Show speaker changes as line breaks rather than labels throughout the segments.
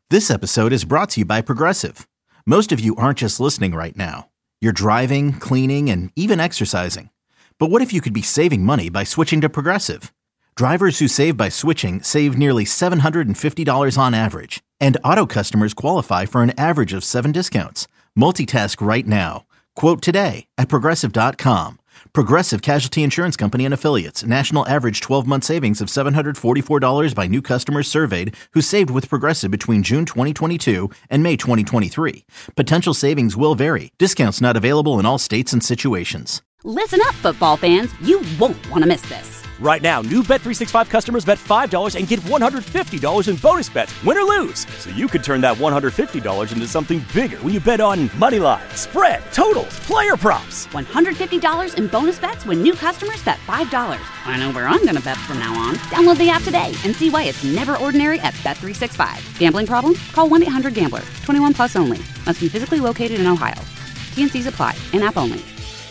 This episode is brought to you by Progressive. Most of you aren't just listening right now. You're driving, cleaning, and even exercising. But what if you could be saving money by switching to Progressive? Drivers who save by switching save nearly $750 on average. And auto customers qualify for an average of 7 discounts. Multitask right now. Quote today at Progressive.com. Progressive Casualty Insurance Company and Affiliates. National average 12-month savings of $744 by new customers surveyed who saved with Progressive between June 2022 and May 2023. Potential savings will vary. Discounts not available in all states and situations.
Listen up, football fans. You won't want to miss this.
Right now, new Bet365 customers bet $5 and get $150 in bonus bets, win or lose. So you could turn that $150 into something bigger when you bet on money line, spread, totals, player props.
$150 in bonus bets when new customers bet $5. I know where I'm going to bet from now on. Download the app today and see why it's never ordinary at Bet365. Gambling problem? Call 1-800-GAMBLER. 21 plus only. Must be physically located in Ohio. T&Cs apply. In-app only.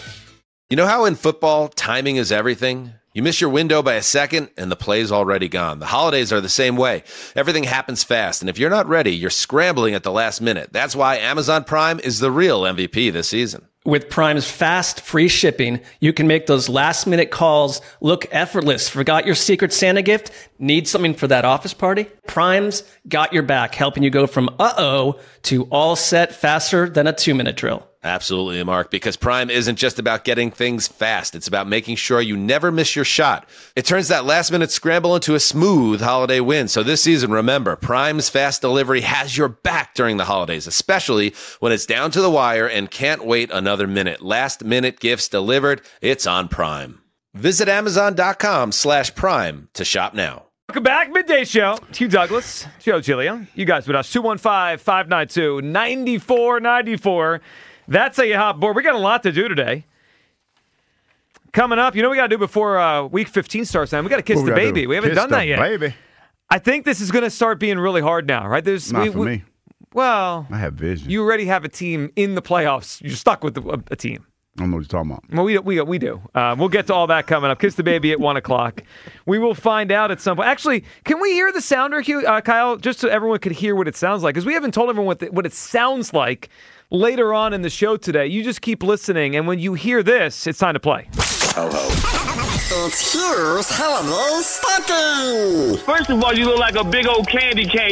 You know how in football, timing is everything? You miss your window by a second, and the play's already gone. The holidays are the same way. Everything happens fast, and if you're not ready, you're scrambling at the last minute. That's why Amazon Prime is the real MVP this season.
With Prime's fast, free shipping, you can make those last-minute calls look effortless. Forgot your Secret Santa gift? Need something for that office party? Prime's got your back, helping you go from uh-oh to all set faster than a 2-minute drill.
Absolutely, Mark, because Prime isn't just about getting things fast. It's about making sure you never miss your shot. It turns that last-minute scramble into a smooth holiday win. So this season, remember, Prime's fast delivery has your back during the holidays, especially when it's down to the wire and can't wait another minute. Last-minute gifts delivered, it's on Prime. Visit Amazon.com/Prime to shop now.
Welcome back, Midday Show. Hugh Douglas, Joe Giglio. You guys with us, 215-592-9494. That's how you hop aboard. We got a lot to do today. Coming up, you know what we got to do before Week 15 starts now? We got to kiss the baby. We haven't done that yet.
Baby.
I think this is going to start being really hard now, right?
Not for me.
Well,
I have vision.
You already have a team in the playoffs. You're stuck with a team.
I don't know what you're talking about.
Well, we do. We'll get to all that coming up. Kiss the baby at 1 o'clock. We will find out at some point. Actually, can we hear the sounder, Kyle, just so everyone could hear what it sounds like? Because we haven't told everyone what it sounds like later on in the show today. You just keep listening, and when you hear this, it's time to play.
It's Hugh's Holiday Stocking.
First of all, you look like a big old candy cane.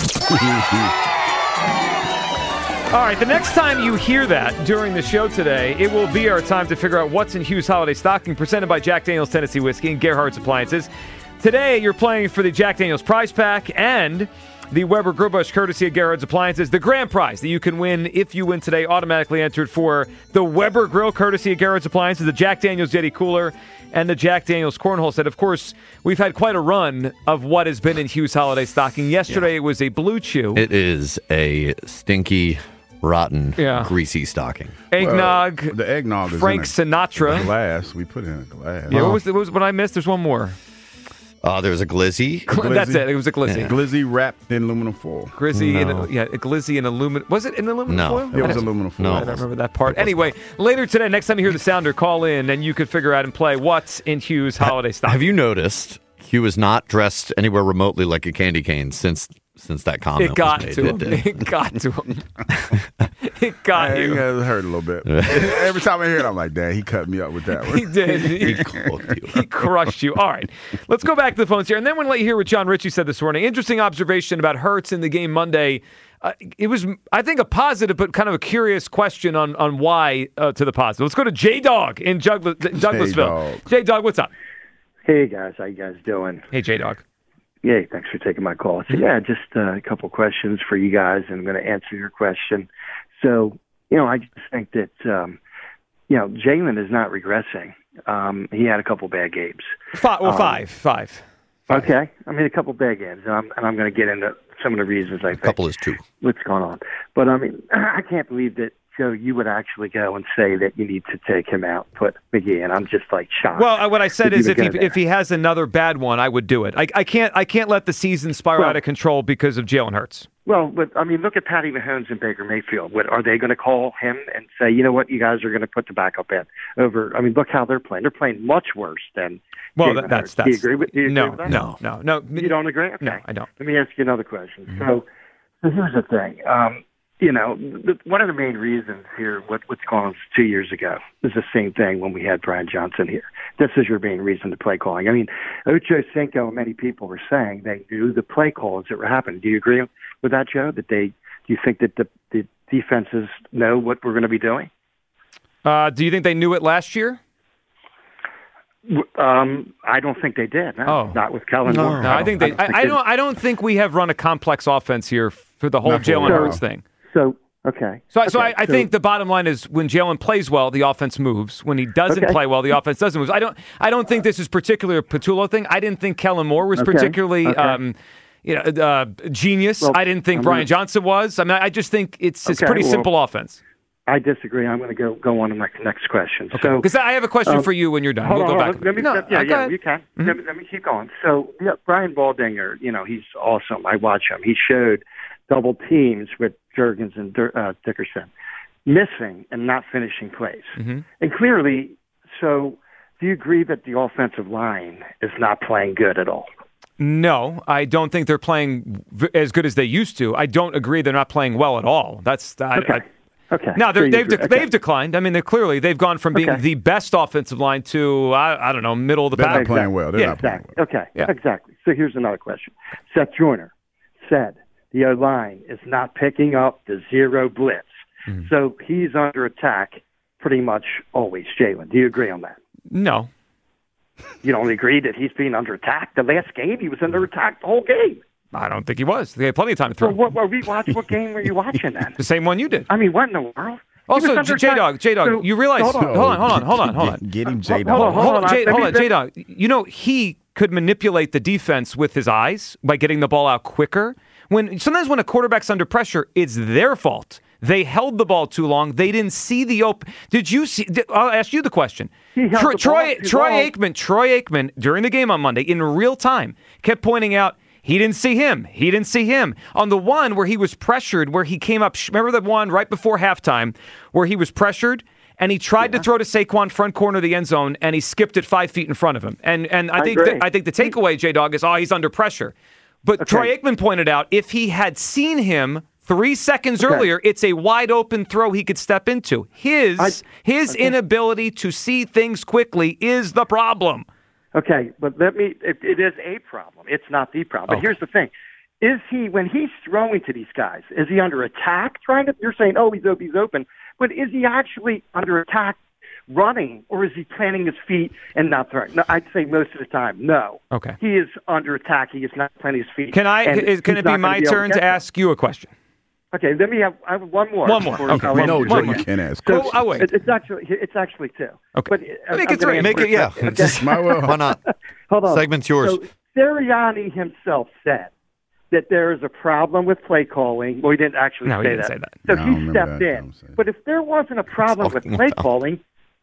All right, the next time you hear that during the show today, it will be our time to figure out what's in Hugh's Holiday Stocking, presented by Jack Daniel's Tennessee Whiskey and Gerhardt's Appliances. Today, you're playing for the Jack Daniel's Prize Pack and the Weber Grill Brush, courtesy of Gerhardt's Appliances. The grand prize that you can win if you win today, automatically entered for the Weber Grill, courtesy of Gerhardt's Appliances, the Jack Daniel's Yeti Cooler, and the Jack Daniel's Cornhole set. Of course, we've had quite a run of what has been in Hugh's Holiday Stocking. Yesterday, It was a Blue Chew.
It is a stinky, rotten, greasy stocking.
Eggnog.
Well, the eggnog is
Frank
in
Sinatra.
A glass. We put it in a glass.
Yeah, what was what I missed? There's one more.
There was a glizzy.
That's it. It was a glizzy.
Yeah. Glizzy wrapped in aluminum foil.
Glizzy a glizzy in aluminum. Was it in aluminum foil?
It was aluminum foil.
No, I don't remember that part. Anyway, later today, next time you hear the sounder, call in and you can figure out and play what's in Hugh's Holiday Stocking.
Have you noticed Hugh is not dressed anywhere remotely like a candy cane since that comment
It got
was
to
made?
him. It got to him. It got you.
It hurt a little bit. Every time I hear it, I'm like, "Dad, he cut me up with that one."
He did.
He called you.
He crushed you. All right. Let's go back to the phones here. And then we're going to let you hear what John Ritchie said this morning. Interesting observation about Hurts in the game Monday. It was, I think, a positive, but kind of a curious question on why to the positive. Let's go to J-Dog in Douglasville. J-Dog, what's up?
Hey, guys. How you guys doing?
Hey, J-Dog.
Yeah, thanks for taking my call. So, just a couple questions for you guys, and I'm going to answer your question. So, I just think that, Jalen is not regressing. He had a couple bad games.
Five.
Okay. I mean, a couple bad games, and I'm going to get into some of the reasons I think.
A couple is two.
What's going on. But, I mean, I can't believe that, Joe, you would actually go and say that you need to take him out, put McGee in. I'm just shocked.
Well, what I said is if he has another bad one, I would do it. I can't let the season spiral out of control because of Jalen Hurts.
Well, but I mean, look at Patty Mahomes and Baker Mayfield. Are they going to call him and say, you know what, you guys are going to put the backup in over? I mean, look how they're playing. They're playing much worse than.
Well,
Jalen
that's.
Do you agree with? Do you agree with that?
No.
You don't agree? Okay.
No, I don't.
Let me ask you another question. Mm-hmm. So, So here's the thing. One of the main reasons here, what's going on 2 years ago, is the same thing when we had Brian Johnson here. This is your main reason to play calling. I mean, Ocho Cinco and many people were saying they knew the play calls that were happening. Do you agree with that, Joe? Do you think that the defenses know what we're going to be doing?
Do you think they knew it last year?
I don't think they did. No, not with Kellen Moore.
No, I think they. I don't think we have run a complex offense here for the whole Jalen Hurts thing.
So okay.
So I think the bottom line is when Jalen plays well, the offense moves. When he doesn't play well, the offense doesn't move. I don't think this is particularly a Patullo thing. I didn't think Kellen Moore was particularly genius. Well, I didn't think Brian Johnson was. I mean, I just think it's pretty simple offense.
I disagree. I'm going to go on to my next question.
Okay. Because I have a question for you when you're done. We'll go back.
Let me, you can. Mm-hmm. Let me keep going. So, Brian Baldinger, he's awesome. I watch him. He showed double teams with Jurgens and Dickerson, missing and not finishing plays. Mm-hmm. And clearly, so do you agree that the offensive line is not playing good at all?
No, I don't think they're playing as good as they used to. I don't agree they're not playing well at all.
Okay.
Now they've declined. I mean, they've gone from being the best offensive line to I don't know, middle of the pack.
They're not playing well. They're not playing well.
Okay. Yeah. Exactly. So here's another question. Seth Joyner said the O-line is not picking up the zero blitz, so he's under attack pretty much always. Jalen, do you agree on that?
No.
You don't agree that he's being under attack? The last game, he was under attack the whole game.
I don't think he was. They had plenty of time to throw.
Well, what game were you watching then?
The same one you did.
I mean, what in the world?
Also, J-Dog, so, you realize... Hold on.
Get him, J-Dog.
Hold on, J-Dog. He could manipulate the defense with his eyes by getting the ball out quicker. Sometimes when a quarterback's under pressure, it's their fault. They held the ball too long. They didn't see the open... Did you see... I'll ask you the question. Troy Aikman, during the game on Monday, in real time, kept pointing out... He didn't see him. On the one where he was pressured, where he came up, remember the one right before halftime where he was pressured and he tried to throw to Saquon front corner of the end zone and he skipped it 5 feet in front of him. And I think the takeaway, J-Dog, is he's under pressure. But Troy Aikman pointed out if he had seen him 3 seconds earlier, it's a wide open throw he could step into. His inability to see things quickly is the problem.
Okay, but it is a problem. It's not the problem. But here's the thing. When he's throwing to these guys, is he under attack you're saying, he's open, but is he actually under attack running, or is he planting his feet and not throwing? No, I'd say most of the time, no.
Okay.
He is under attack. He is not planting his feet.
Can it be my turn to ask you a question?
Okay, I have one more.
Okay.
No, Joe, you can't ask.
So,
I'll wait.
It's actually two.
Okay.
But
make it three.
Make it, yeah. Why not?
Hold on.
Segment's yours.
So Sirianni himself said that there is a problem with play calling. Well, he didn't actually say that. So he stepped in. But if there wasn't a problem with play calling,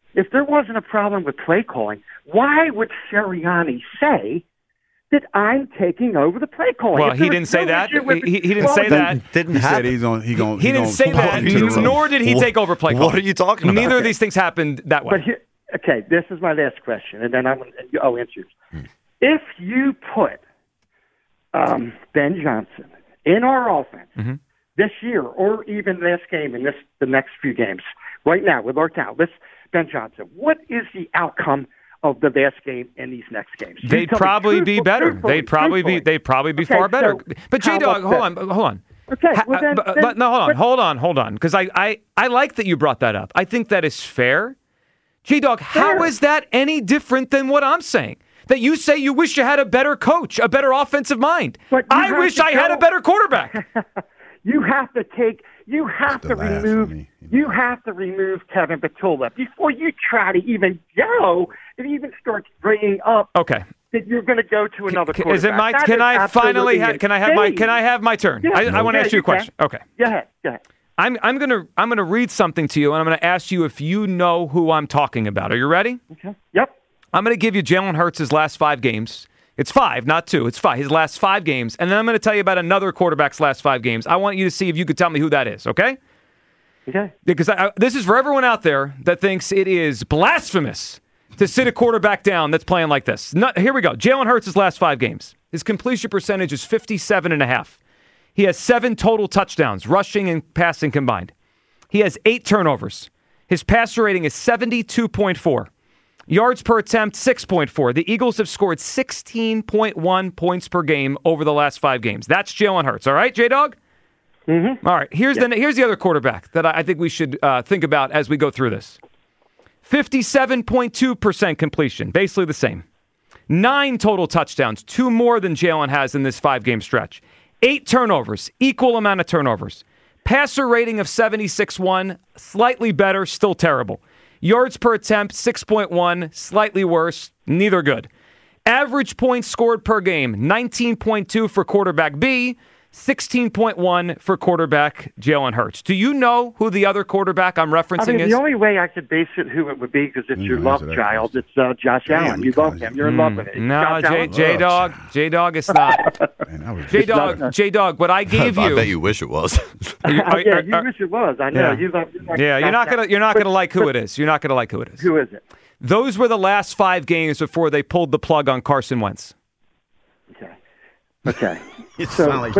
why would Sirianni say that I'm taking over the play calling?
Well, he didn't say that. He didn't say that.
Didn't
happen.
He
didn't say that, nor did he take over play calling.
What are you talking about?
Neither of these things happened that way.
But this is my last question, and then I'll answer yours. If you put Ben Johnson in our offense this year, or even last game and the next few games, right now with our talent, Ben Johnson, what is the outcome of the last game and these next games?
They'd probably be better. They'd probably be far better. But J-Dog, hold on.
Okay.
Hold on. Because I like that you brought that up. I think that is fair. J-Dog, how is that any different than what I'm saying? That you say you wish you had a better coach, a better offensive mind. I wish I had a better quarterback.
You have to remove Kevin Patullo before you try to even go and even start bringing up that you're going to go to another quarterback.
Is it my? Can I finally? Can I have my turn?
Yeah,
I want to ask you a question. Okay.
Go ahead.
I'm gonna read something to you, and I'm gonna ask you if you know who I'm talking about. Are you ready?
Okay. Yep.
I'm gonna give you Jalen Hurts' last 5 games. It's 5, not 2. It's 5. His last 5 games, and then I'm gonna tell you about another quarterback's last 5 games. I want you to see if you could tell me who that is. Okay?
Okay.
Because this is for everyone out there that thinks it is blasphemous to sit a quarterback down that's playing like this. Here we go. Jalen Hurts' last 5 games. His completion percentage is 57.5. He has 7 total touchdowns, rushing and passing combined. He has 8 turnovers. His passer rating is 72.4. Yards per attempt, 6.4. The Eagles have scored 16.1 points per game over the last 5 games. That's Jalen Hurts. All right, J-Dog?
Mm-hmm.
All right, here's the other quarterback that I think we should think about as we go through this. 57.2% completion, basically the same. 9 total touchdowns, 2 more than Jalen has in this 5-game stretch. 8 turnovers, equal amount of turnovers. Passer rating of 76.1, slightly better, still terrible. Yards per attempt, 6.1, slightly worse, neither good. Average points scored per game, 19.2 for quarterback B, 16.1 for quarterback Jalen Hurts. Do you know who the other quarterback I'm referencing is?
The only way I could base it who it would be, because it's your love child, it's Josh Allen. You love him. You're in love with it.
No, J-Dog, it's not. J-Dog, what I gave you.
I bet you wish it was.
You wish it was. I know.
Yeah. You're not gonna like who it is. You're not gonna like who it is.
Who is it?
Those were the last 5 games before they pulled the plug on Carson Wentz.
Okay.
It sounds like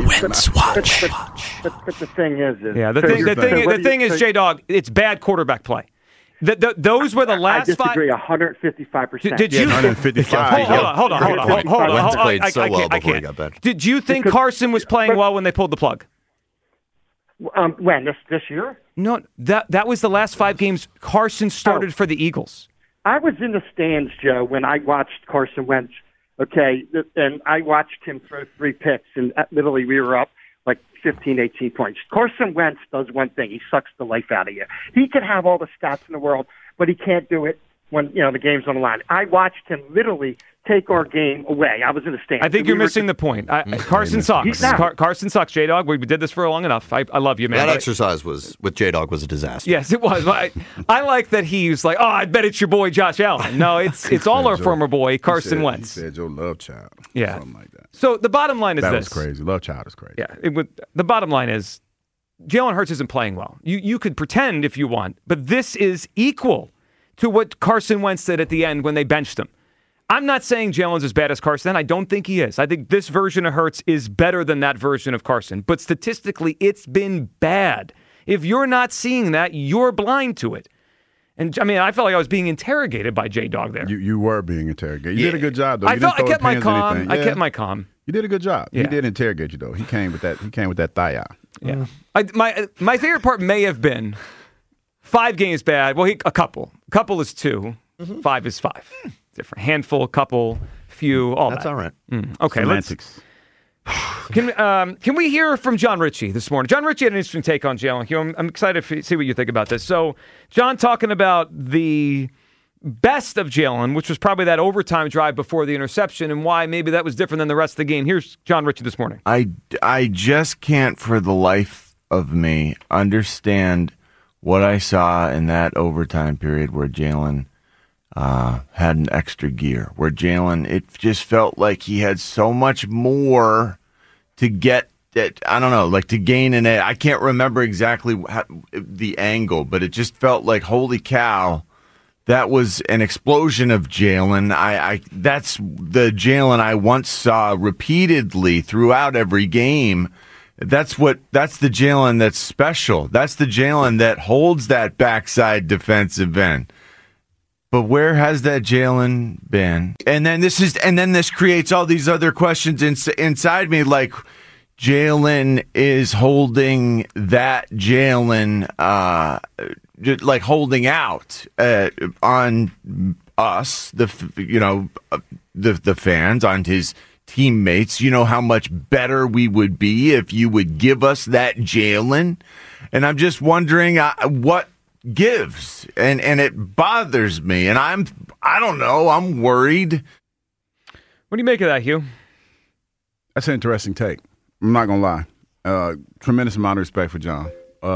but the thing is
the thing is, J-Dog, it's bad quarterback play. Those were the last 5.
I disagree 155%.
Did you?
155.
Hold on.
Wentz played so well before he got better.
Did you think Carson was playing well when they pulled the plug?
When this year?
No, that was the last 5 games Carson started for the Eagles.
I was in the stands, Joe, when I watched Carson Wentz. Okay, and I watched him throw 3 picks, and literally we were up like 15, 18 points. Carson Wentz does one thing. He sucks the life out of you. He can have all the stats in the world, but he can't do it when the game's on the line. I watched him literally take our game away. I was in the stands.
I think you're missing the point. Carson sucks. Carson sucks, J-Dog. We did this for long enough. I love you, man.
That exercise with J-Dog was a disaster.
Yes, it was. I like that he's like, I bet it's your boy Josh Allen. No, it's all our former boy Carson Wentz.
He said your love child.
Yeah.
Something like that.
So the bottom line is
that
this.
was crazy. Love child is crazy.
Yeah. The bottom line is Jalen Hurts isn't playing well. You could pretend if you want, but this is equal to what Carson Wentz did at the end when they benched him. I'm not saying Jalen's as bad as Carson. I don't think he is. I think this version of Hurts is better than that version of Carson. But statistically, it's been bad. If you're not seeing that, you're blind to it. And, I felt like I was being interrogated by J-Dog there.
You were being interrogated. You did a good job, though.
I kept my calm. I kept my calm.
You did a good job.
Yeah.
He did interrogate you, though. He came with that thigh out.
Yeah. My favorite part may have been 5 games bad. Well, a couple. A couple is 2. 5 is 5. Different handful, couple, few, all
That's
that.
all right.
Okay,
Semantics.
Can we hear from John Ritchie this morning? John Ritchie had an interesting take on Jalen Hugh. I'm excited to see what you think about this. So, John talking about the best of Jalen, which was probably that overtime drive before the interception, and why maybe that was different than the rest of the game. Here's John Ritchie this morning.
I just can't for the life of me understand what I saw in that overtime period where Jalen had an extra gear, where Jalen, it just felt like he had so much more to get it. I don't know, like to gain an edge. I can't remember exactly the angle, but it just felt like, holy cow, that was an explosion of Jalen. That's the Jalen I once saw repeatedly throughout every game. That's the Jalen that's special. That's the Jalen that holds that backside defensive end. But where has that Jalen been? And then this creates all these other questions inside me, like Jalen is holding that Jalen, like holding out on us, the fans, on his teammates. You know how much better we would be if you would give us that Jalen. And I'm just wondering what gives, and it bothers me, and I don't know, I'm worried.
What do you make of that, Hugh?
That's an interesting take. I'm not gonna lie. Tremendous amount of respect for John.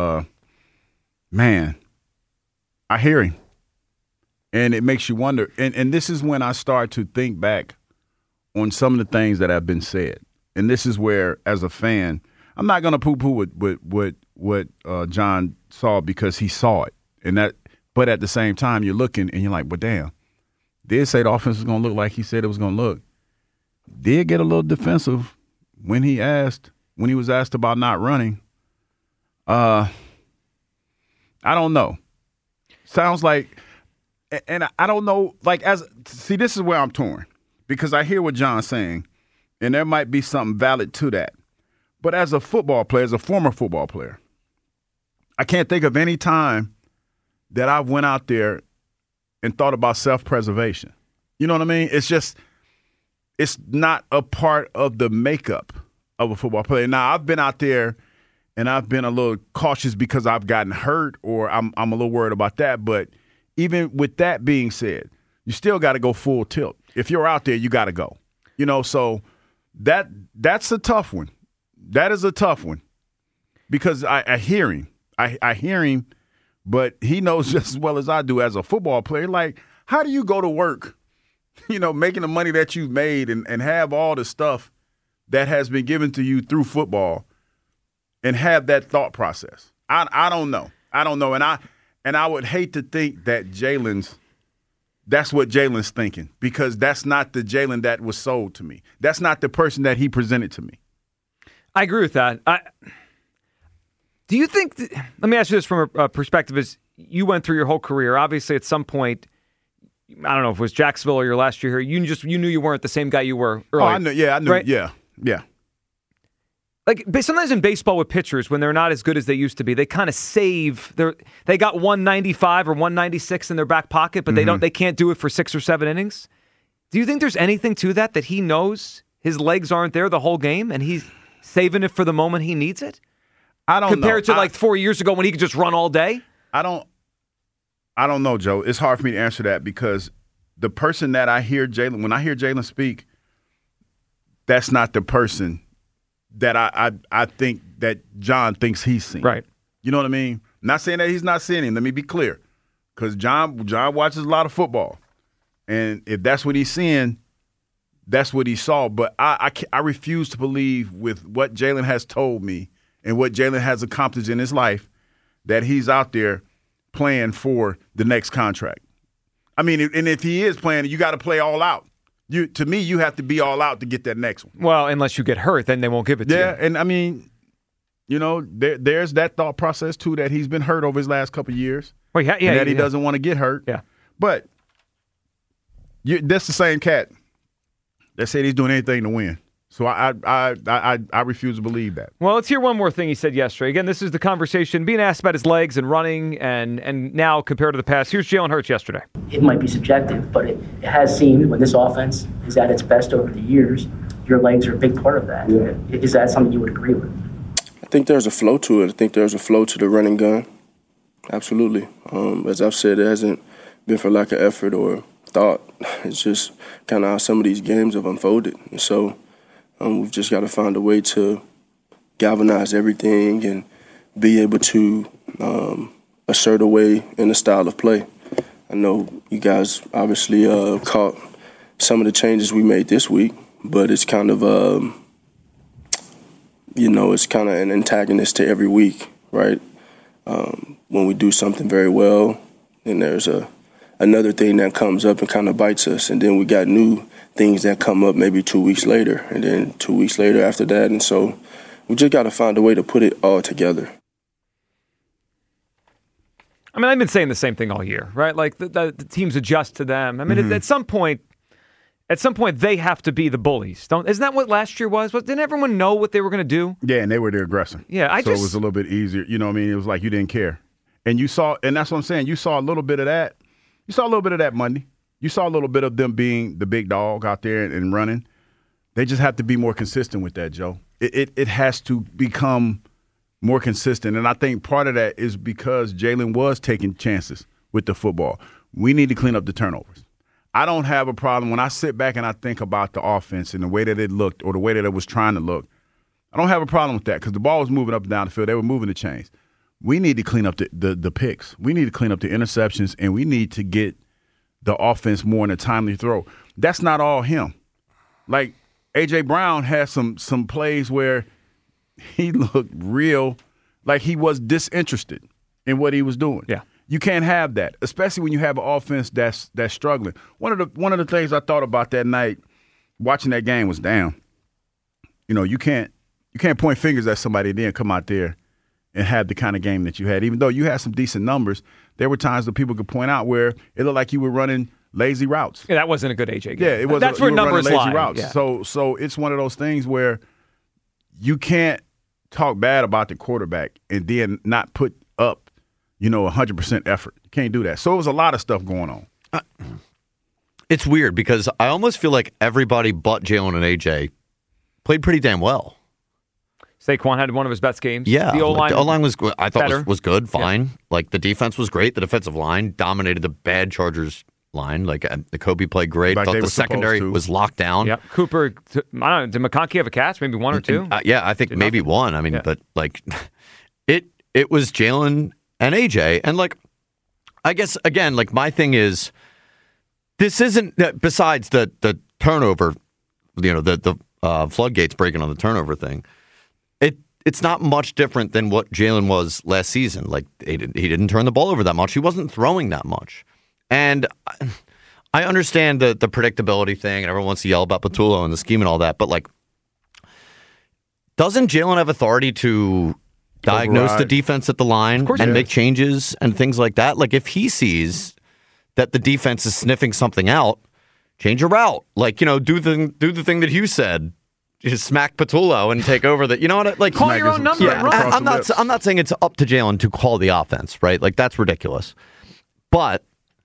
Man, I hear him, and it makes you wonder. And this is when I start to think back on some of the things that have been said. And this is where, as a fan, I'm not gonna poo-poo what John saw, because he saw it. But at the same time, you're looking and you're like, well, damn, did say the offense was going to look like he said it was going to look. Did get a little defensive when he asked when he was asked about not running. I don't know. Sounds like, and I don't know, like, this is where I'm torn, because I hear what John's saying, and there might be something valid to that. But as a football player, as a former football player, I can't think of any time that I went out there and thought about self-preservation. You know what I mean? It's not a part of the makeup of a football player. Now, I've been out there and I've been a little cautious because I've gotten hurt, or I'm a little worried about that. But even with that being said, you still got to go full tilt. If you're out there, you got to go. You know, so that's a tough one. That is a tough one, because I hear him. I hear him, but he knows just as well as I do as a football player. Like, how do you go to work, you know, making the money that you've made and have all the stuff that has been given to you through football and have that thought process? I don't know. I don't know. And I would hate to think that that's what Jalen's thinking, because that's not the Jalen that was sold to me. That's not the person that he presented to me.
I agree with that. Do you think let me ask you this from a perspective as you went through your whole career. Obviously, at some point, I don't know if it was Jacksonville or your last year here, you knew you weren't the same guy you were earlier.
Oh, I knew. Yeah, I knew. Right? Yeah.
Like, sometimes in baseball with pitchers, when they're not as good as they used to be, they kind of save they got 195 or 196 in their back pocket, but they can't do it for 6 or 7 innings. Do you think there's anything to that he knows his legs aren't there the whole game and he's saving it for the moment he needs it?
I don't know.
Compared to like 4 years ago when he could just run all day?
I don't know, Joe. It's hard for me to answer that, because the person that I hear when I hear Jalen speak, that's not the person that I think that John thinks he's seen.
Right.
You know what I mean? I'm not saying that he's not seeing him. Let me be clear, because John watches a lot of football, and if that's what he's seeing, that's what he saw. But I refuse to believe, with what Jalen has told me and what Jalen has accomplished in his life, that he's out there playing for the next contract. I mean, and if he is playing, you got to play all out. To me, you have to be all out to get that next one.
Well, unless you get hurt, then they won't give it to you.
Yeah, and I mean, you know, there's that thought process too, that he's been hurt over his last couple of years.
Well, and
that he doesn't want to get hurt.
Yeah,
but that's the same cat that said he's doing anything to win. So I refuse to believe that.
Well, let's hear one more thing he said yesterday. Again, this is the conversation being asked about his legs and running and now compared to the past. Here's Jalen Hurts yesterday.
It might be subjective, but it has seemed when this offense is at its best over the years, your legs are a big part of that. Yeah. Is that something you would agree with?
I think there's a flow to it. I think there's a flow to the running gun. Absolutely. As I've said, it hasn't been for lack of effort or thought. It's just kind of how some of these games have unfolded. And so we've just got to find a way to galvanize everything and be able to assert a way in the style of play. I know you guys obviously caught some of the changes we made this week, but it's kind of, it's kind of an antagonist to every week, right? When we do something very well, then there's another thing that comes up and kind of bites us, and then we got new things that come up maybe 2 weeks later, and then 2 weeks later after that. And so we just got to find a way to put it all together.
I mean, I've been saying the same thing all year, right? Like the teams adjust to them. I mean, at some point, they have to be the bullies. Isn't that what last year was? Didn't everyone know what they were going to do?
Yeah, and they were the aggressor.
Yeah,
it was a little bit easier. You know what I mean? It was like you didn't care. And you saw, and that's what I'm saying, you saw a little bit of that. You saw a little bit of that Monday. You saw a little bit of them being the big dog out there and running. They just have to be more consistent with that, Joe. It has to become more consistent. And I think part of that is because Jalen was taking chances with the football. We need to clean up the turnovers. I don't have a problem when I sit back and I think about the offense and the way that it looked or the way that it was trying to look. I don't have a problem with that because the ball was moving up and down the field. They were moving the chains. We need to clean up the picks. We need to clean up the interceptions, and we need to get the offense more in a timely throw. That's not all him. Like, A.J. Brown had some plays where he looked real, like he was disinterested in what he was doing.
Yeah.
You can't have that, especially when you have an offense that's struggling. One of the things I thought about that night watching that game was, damn, you know, you can't you can't point fingers at somebody and then come out there and have the kind of game that you had. Even though you had some decent numbers, there were times that people could point out where it looked like you were running lazy routes.
Yeah, that wasn't a good AJ game.
Yeah, it was.
That's where numbers
lazy
lie.
Routes.
Yeah.
So it's one of those things where you can't talk bad about the quarterback and then not put up, 100% effort. You can't do that. So it was a lot of stuff going on.
It's weird because I almost feel like everybody but Jalen and AJ played pretty damn well.
Saquon had one of his best games.
Yeah,
the
O-line was, I thought
better.
was good, fine.
Yeah.
Like the defense was great. The defensive line dominated the bad Chargers line. Like the Kobe played great.
Like
Thought the secondary was locked down.
Yep. Cooper, I don't know, did McConkey have a catch? Maybe one or two?
Yeah, I think maybe one. I mean, but like it was Jalen and AJ. And like, I guess, again, like my thing is, this isn't, besides the turnover, the floodgates breaking on the turnover thing, it's not much different than what Jalen was last season. Like, he didn't turn the ball over that much. He wasn't throwing that much. And I understand the predictability thing, and everyone wants to yell about Patullo and the scheme and all that, but like, doesn't Jalen have authority to diagnose the defense at the line and make changes and things like that? Like, if he sees that the defense is sniffing something out, change your route. Like, do the thing that Hugh said. Just smack Patullo and take over the. You know what? Like,
call your own number.
Yeah, I'm not saying it's up to Jalen to call the offense, right? Like, that's ridiculous. But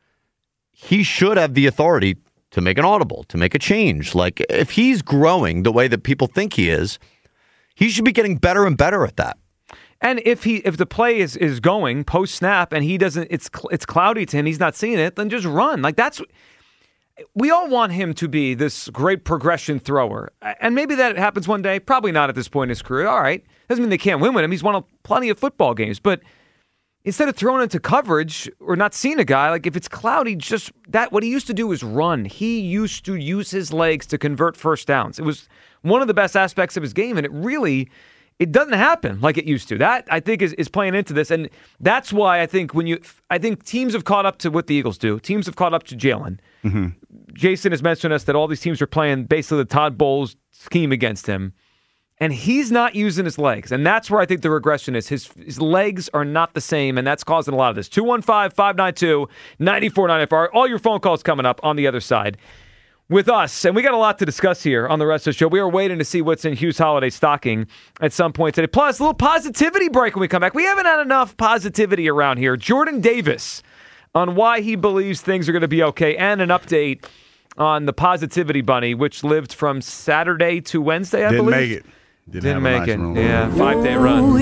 he should have the authority to make an audible, to make a change. Like, if he's growing the way that people think he is, he should be getting better and better at that.
And if the play is going post snap and he doesn't, it's cloudy to him, he's not seeing it, then just run. Like, that's. We all want him to be this great progression thrower. And maybe that happens one day. Probably not at this point in his career. All right. Doesn't mean they can't win with him. He's won plenty of football games. But instead of throwing into coverage or not seeing a guy, like if it's cloudy, what he used to do is run. He used to use his legs to convert first downs. It was one of the best aspects of his game. And it doesn't happen like it used to. That, I think, is playing into this. And that's why I think teams have caught up to what the Eagles do. Teams have caught up to Jalen. Mm-hmm. Jason has mentioned to us that all these teams are playing basically the Todd Bowles scheme against him. And he's not using his legs. And that's where I think the regression is. His legs are not the same, and that's causing a lot of this. 215-592-9494. All your phone calls coming up on the other side with us. And we got a lot to discuss here on the rest of the show. We are waiting to see what's in Hugh's holiday stocking at some point today. Plus, a little positivity break when we come back. We haven't had enough positivity around here. Jordan Davis on why he believes things are going to be okay, and an update on the Positivity Bunny, which lived from Saturday to Wednesday, I believe.
Didn't make it. Didn't make it.
Yeah, 5-day run.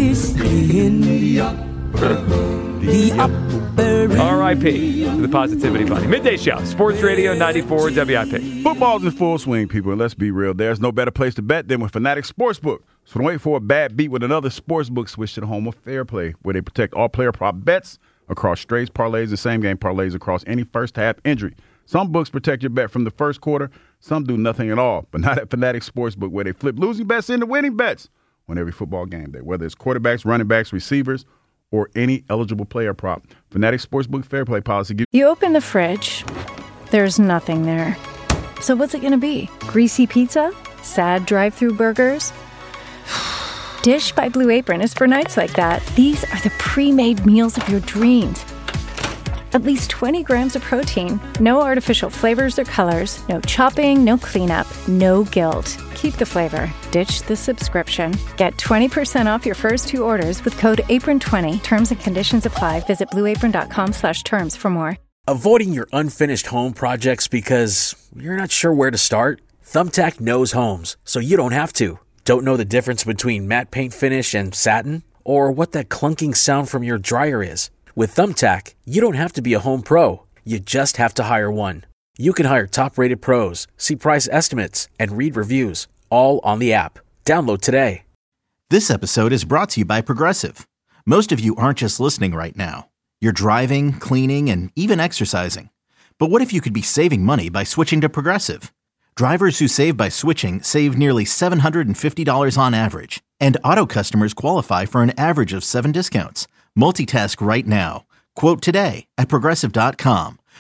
R.I.P. to the Positivity Bunny. Midday Show, Sports Radio 94 WIP.
Football's in full swing, people, and let's be real. There's no better place to bet than with Fanatics Sportsbook. So don't wait for a bad beat with another sportsbook. Switch to the home of Fair Play, where they protect all player prop bets across straights, parlays, and same-game parlays across any first-half injury. Some books protect your bet from the first quarter. Some do nothing at all, but not at Fanatics Sportsbook, where they flip losing bets into winning bets on every football game day, whether it's quarterbacks, running backs, receivers, or any eligible player prop. Fanatics Sportsbook Fair Play policy.
You open the fridge. There's nothing there. So what's it going to be? Greasy pizza? Sad drive-through burgers? Dish by Blue Apron is for nights like that. These are the pre-made meals of your dreams. At least 20 grams of protein, no artificial flavors or colors, no chopping, no cleanup, no guilt. Keep the flavor. Ditch the subscription. Get 20% off your first two orders with code APRON20. Terms and conditions apply. Visit blueapron.com/terms for more.
Avoiding your unfinished home projects because you're not sure where to start? Thumbtack knows homes, so you don't have to. Don't know the difference between matte paint finish and satin? Or what that clunking sound from your dryer is? With Thumbtack, you don't have to be a home pro. You just have to hire one. You can hire top-rated pros, see price estimates, and read reviews, all on the app. Download today.
This episode is brought to you by Progressive. Most of you aren't just listening right now. You're driving, cleaning, and even exercising. But what if you could be saving money by switching to Progressive? Drivers who save by switching save nearly $750 on average. And auto customers qualify for an average of 7 discounts. Multitask right now. Quote today at Progressive.com.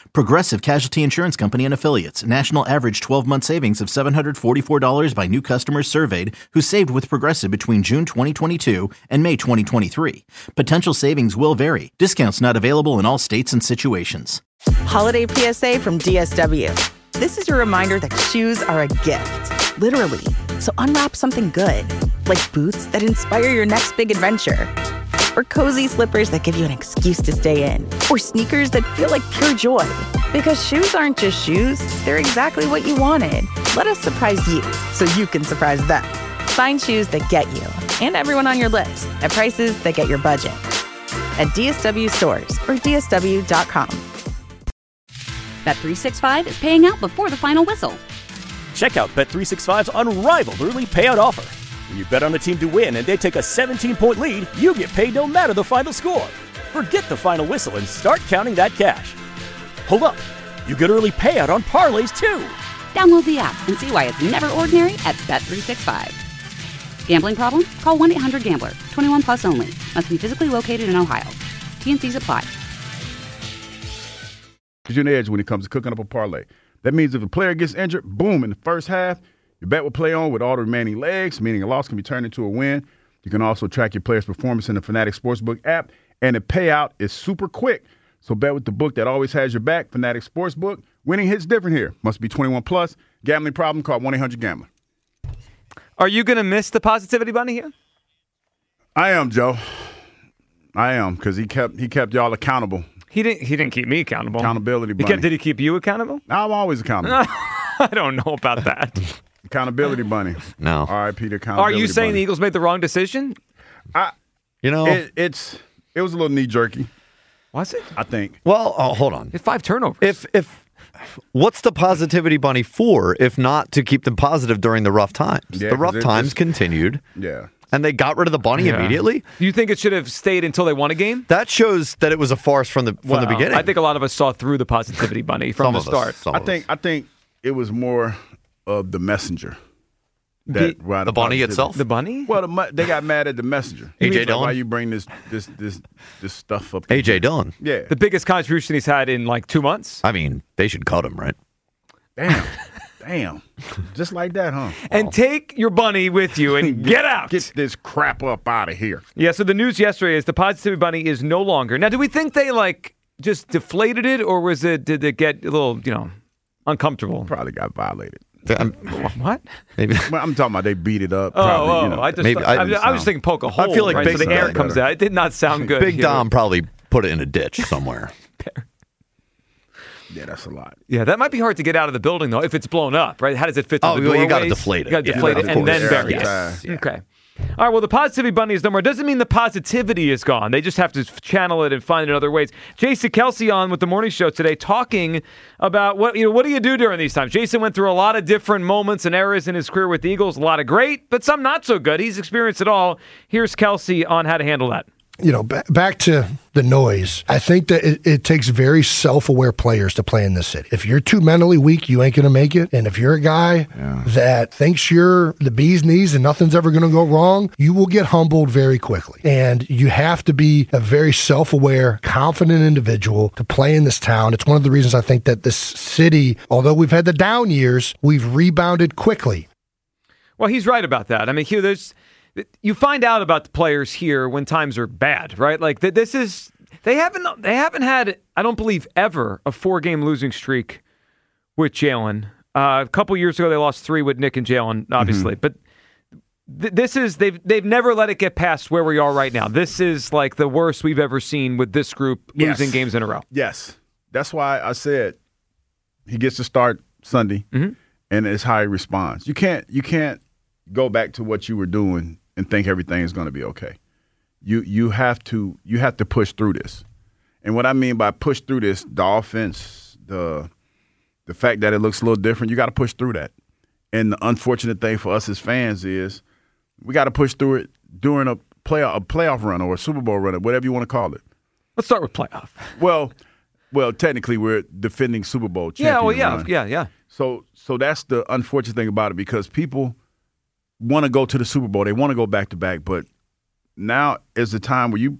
Progressive Casualty Insurance Company and Affiliates. National average 12-month savings of $744 by new customers surveyed who saved with Progressive between June 2022 and May 2023. Potential savings will vary. Discounts not available in all states and situations.
Holiday PSA from DSW. This is your reminder that shoes are a gift, literally. So unwrap something good, like boots that inspire your next big adventure, or cozy slippers that give you an excuse to stay in, or sneakers that feel like pure joy. Because shoes aren't just shoes, they're exactly what you wanted. Let us surprise you so you can surprise them. Find shoes that get you and everyone on your list at prices that get your budget. At DSW stores or DSW.com.
Bet365 is paying out before the final whistle.
Check out Bet365's unrivaled early payout offer. When you bet on a team to win and they take a 17-point lead, you get paid no matter the final score. Forget the final whistle and start counting that cash. Hold up. You get early payout on parlays, too.
Download the app and see why it's never ordinary at Bet365. Gambling problem? Call 1-800-GAMBLER. 21 plus only. Must be physically located in Ohio. T&Cs apply.
Gives you an edge when it comes to cooking up a parlay. That means if a player gets injured, boom, in the first half, your bet will play on with all the remaining legs, meaning a loss can be turned into a win. You can also track your player's performance in the Fanatics Sportsbook app, and the payout is super quick. So bet with the book that always has your back, Fanatics Sportsbook. Winning hits different here. Must be 21 plus. Gambling problem? Call 1-800-GAMBLER.
Are you going to miss the Positivity Bunny here?
I am, Joe. I am, because he kept y'all accountable. He
didn't keep me accountable.
Accountability bunny.
Did he keep you accountable?
I'm always accountable.
I don't know about that.
Accountability bunny.
No.
R.I.P. to accountability
Are you saying
bunny.
the Eagles made the wrong decision?
It was a little knee jerky.
Was it?
I think.
Well, hold on.
5 turnovers.
If what's the Positivity Bunny for if not to keep them positive during the rough times?
Yeah,
the rough times continued.
Yeah.
And they got rid of the bunny immediately?
You think it should have stayed until they won a game?
That shows that it was a farce from the beginning.
I think a lot of us saw through the Positivity Bunny from the start.
I think it was more of the messenger.
The bunny itself?
The bunny?
Well, they got mad at the messenger.
A.J. Dillon?
Why you bring this stuff up?
A.J. Dillon?
Yeah.
The biggest contribution he's had in like 2 months?
I mean, they should cut him, right?
Damn. Just like that, huh?
And take your bunny with you and get out.
Get this crap up out of here.
Yeah, so the news yesterday is the Positivity Bunny is no longer. Now, do we think they just deflated it, or did it get a little, uncomfortable?
Probably got violated.
What?
Maybe.
Well, I'm talking about they beat it up.
I was thinking poke a hole.
I feel like
so the air comes out. It did not sound good.
Big Dom probably put it in a ditch somewhere.
Yeah, that's a lot.
Yeah, that might be hard to get out of the building, though, if it's blown up, right? How does it fit through the doorways?
You got to deflate it.
You got to deflate it and then bury it.
Yeah.
Okay. All right, well, the Positivity Bunny is no more. Doesn't mean the positivity is gone. They just have to channel it and find it in other ways. Jason Kelsey on with the morning show today talking about what do you do during these times? Jason went through a lot of different moments and eras in his career with the Eagles, a lot of great, but some not so good. He's experienced it all. Here's Kelsey on how to handle that.
Back to the noise, I think that it takes very self-aware players to play in this city. If you're too mentally weak, you ain't going to make it. And if you're a guy that thinks you're the bee's knees and nothing's ever going to go wrong, you will get humbled very quickly. And you have to be a very self-aware, confident individual to play in this town. It's one of the reasons I think that this city, although we've had the down years, we've rebounded quickly.
Well, he's right about that. I mean, Hugh, you find out about the players here when times are bad, right? Like they haven't had, I don't believe, ever a 4-game losing streak with Jalen. A couple years ago, they lost 3 with Nick and Jalen, obviously. But they've never let it get past where we are right now. This is like the worst we've ever seen with this group losing games in a row.
Yes, that's why I said he gets to start Sunday, and it's how he responds. You can't go back to what you were doing and think everything is going to be okay. You have to push through this. And what I mean by push through this, the offense, the fact that it looks a little different, you got to push through that. And the unfortunate thing for us as fans is we got to push through it during a playoff run or a Super Bowl run, or whatever you want to call it.
Let's start with playoff.
Well, technically we're defending Super Bowl champion.
Yeah.
So that's the unfortunate thing about it, because people want to go to the Super Bowl. They want to go back-to-back, but now is the time where you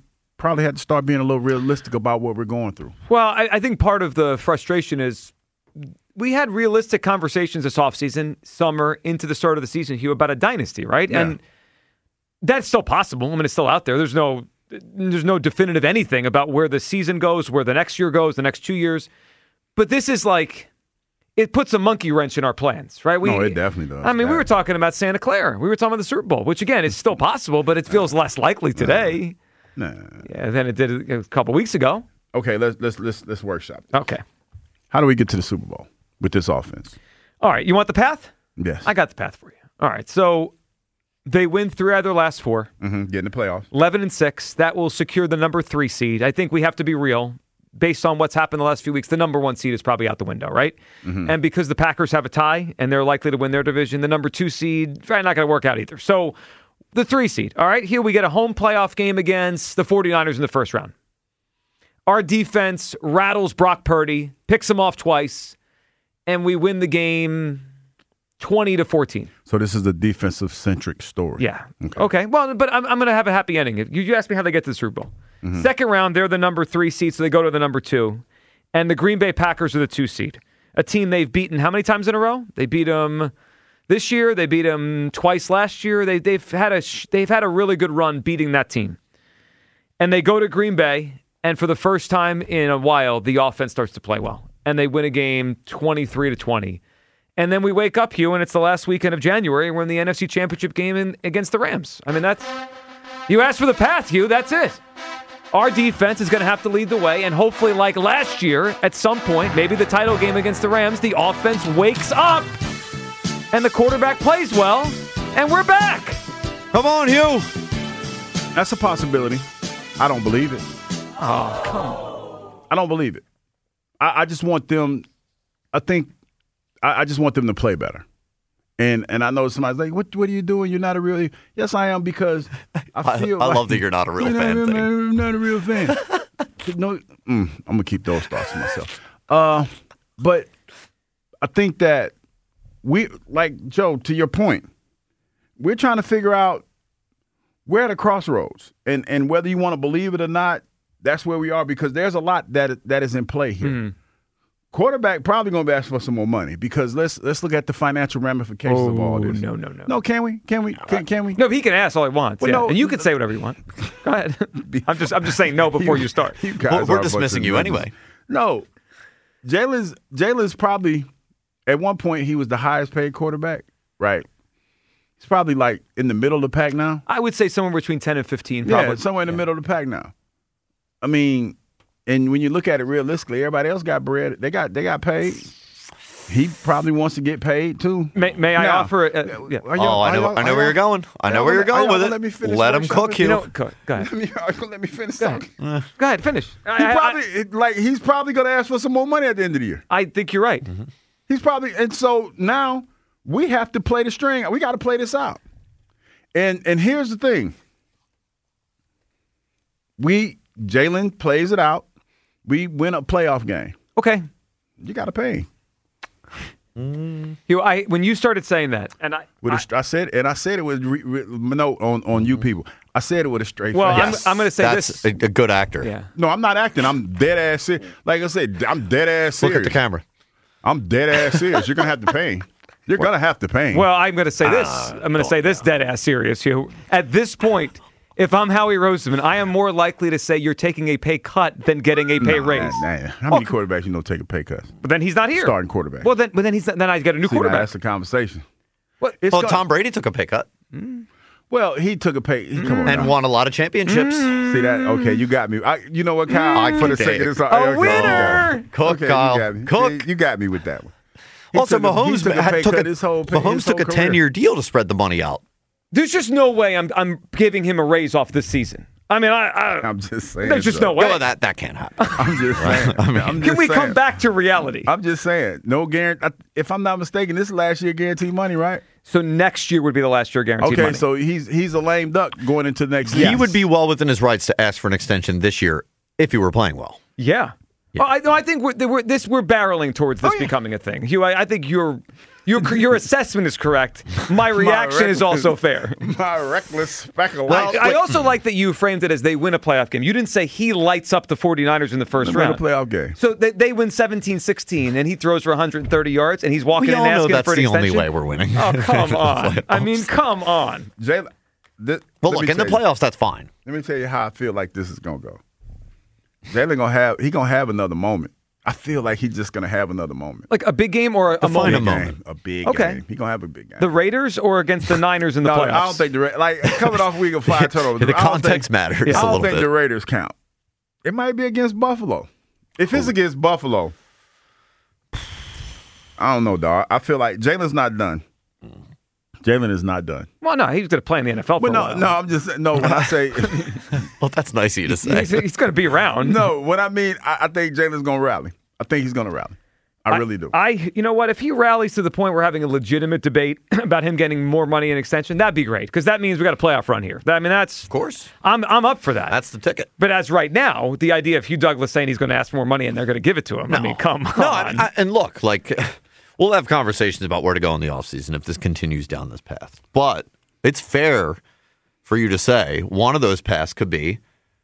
probably had to start being a little realistic about what we're going through.
Well, I think part of the frustration is we had realistic conversations this offseason, summer, into the start of the season, Hugh, about a dynasty, right?
Yeah.
And that's still possible. I mean, it's still out there. There's no definitive anything about where the season goes, where the next year goes, the next 2 years. But this is like, it puts a monkey wrench in our plans, right?
No, it definitely does.
I mean, we were talking about Santa Clara. We were talking about the Super Bowl, which, again, is still possible, but it feels less likely today than it did a couple weeks ago.
Okay, let's workshop.
Okay.
How do we get to the Super Bowl with this offense?
All right, you want the path?
Yes.
I got the path for you. All right, so they win 3 out of their last 4.
Get in the playoffs.
11-6. That will secure the number 3 seed. I think we have to be real. Based on what's happened the last few weeks, the number 1 seed is probably out the window, right? And because the Packers have a tie and they're likely to win their division, the number 2 seed probably not going to work out either. So the 3 seed, all right? Here we get a home playoff game against the 49ers in the first round. Our defense rattles Brock Purdy, picks him off twice, and we win the game 20-14.
So this is a defensive-centric story.
Yeah. Okay. Well, but I'm going to have a happy ending. You asked me how they get to the Super Bowl. Second round, they're the number 3 seed, so they go to the number 2. And the Green Bay Packers are the 2 seed. A team they've beaten how many times in a row? They beat them this year. They beat them twice last year. They've had a really good run beating that team. And they go to Green Bay, and for the first time in a while, the offense starts to play well. And they win a game 23-20. And then we wake up, Hugh, and it's the last weekend of January. We're in the NFC Championship game against the Rams. I mean, you asked for the path, Hugh. That's it. Our defense is going to have to lead the way, and hopefully, like last year, at some point, maybe the title game against the Rams, the offense wakes up, and the quarterback plays well, and we're back.
Come on, Hugh.
That's a possibility. I don't believe it.
Oh, come on.
I don't believe it. I just want them. I just want them to play better. And I know somebody's like, what are you doing? You're not a real. Yes, I am, because I feel.
I love that you're not a real fan.
I'm not a real fan. No, I'm gonna keep those thoughts to myself. But I think that we, like Joe, to your point, we're trying to figure out we're at a crossroads, and whether you want to believe it or not, that's where we are, because there's a lot that is in play here. Quarterback probably going to be asking for some more money, because let's look at the financial ramifications of all this.
No.
No, can we? Can we?
No, he can ask all he wants.
Well,
yeah.
no,
and you can say whatever you want. Go ahead. I'm just saying no before you start.
You guys
we're dismissing you anyway.
No, Jalen's probably, at one point, he was the highest paid quarterback, right? He's probably like in the middle of the pack now.
I would say somewhere between 10 and 15. Probably.
Yeah, somewhere in the middle of the pack now. I mean, and when you look at it realistically, everybody else got bread. They got paid. He probably wants to get paid too.
May I offer? Yeah.
I know where you're going. I know where you're going with it. Let him cook you.
Go ahead.
Let me finish talking.
Go ahead, finish.
He's probably going to ask for some more money at the end of the year.
I think you're right.
He's probably, and so now we have to play the string. We got to play this out. And here's the thing. Jalen plays it out. We win a playoff game.
Okay.
You got to pay.
When you started saying that, and
I said it with no on you people. I said it with a straight
face.
Yes.
I'm going to say
that's
this.
A good actor.
Yeah.
No, I'm not acting. I'm dead ass serious. Like I said, I'm dead ass serious.
Look at the camera.
I'm dead ass serious. You're going to have to pay. You're going to have to pay.
Well, I'm going to say this. I'm going to say this dead ass serious. At this point, if I'm Howie Roseman, I am more likely to say you're taking a pay cut than getting a pay raise.
How many quarterbacks take a pay cut?
But then he's not here.
Starting quarterback.
Well, then he's then I get a new quarterback.
That's the conversation.
Tom Brady took a pay cut.
Well, he took a pay. Come on,
and won a lot of championships.
See that? Okay, you got me. You know what, Kyle?
For the
sake of this,
a winner.
Cook, Kyle.
Cook. You got me with that one.
Also, Mahomes took a 10-year deal to spread the money out.
There's just no way I'm giving him a raise off this season. I mean, I'm
just saying.
There's just no way.
No, that can't happen.
I'm just saying.
Can we come back to reality?
I'm just saying. No guarantee. If I'm not mistaken, this is last year guaranteed money, right?
So next year would be the last year guaranteed money.
Okay, so he's a lame duck going into next year.
He would be well within his rights to ask for an extension this year if he were playing well.
Yeah. Well, I think we're barreling towards this becoming a thing. Hugh, I think you're Your assessment is correct. My reaction is also fair.
My reckless speculation.
I also like that you framed it as they win a playoff game. You didn't say he lights up the 49ers in the first round.
Win a playoff game.
So they win 17-16, and he throws for 130 yards, and he's walking in asking for an extension.
That's the only way we're winning.
Oh, come on. I mean, come on.
Jalen,
but look, in the playoffs, that's fine.
Let me tell you how I feel like this is going to go. Jalen gonna have another moment. I feel like he's just going to have another moment.
Like a big game or a moment?
A big game. He's going to have a big game.
The Raiders or against the Niners in the playoffs?
I don't think coming off a week of 5 turnovers.
The context matters a little bit.
I don't think the Raiders count. It might be against Buffalo. If it's against Buffalo, I don't know, dog. I feel like Jalen's not done. Jalen is not done.
Well, no, he's going to play in the NFL for a while.
No, I'm just when I say.
Well, that's nice of you to say.
He's going to be around.
No, what I mean, I think Jalen's going to rally. I think he's going to rally. I really do.
You know what? If he rallies to the point we're having a legitimate debate about him getting more money in extension, that'd be great because that means we got a playoff run here. I mean, that's
of course.
I'm up for that.
That's the ticket.
But as right now, the idea of Hugh Douglas saying he's going to ask for more money and they're going to give it to him.
No.
I mean, come on.
No, and look, like. We'll have conversations about where to go in the offseason if this continues down this path. But it's fair for you to say one of those paths could be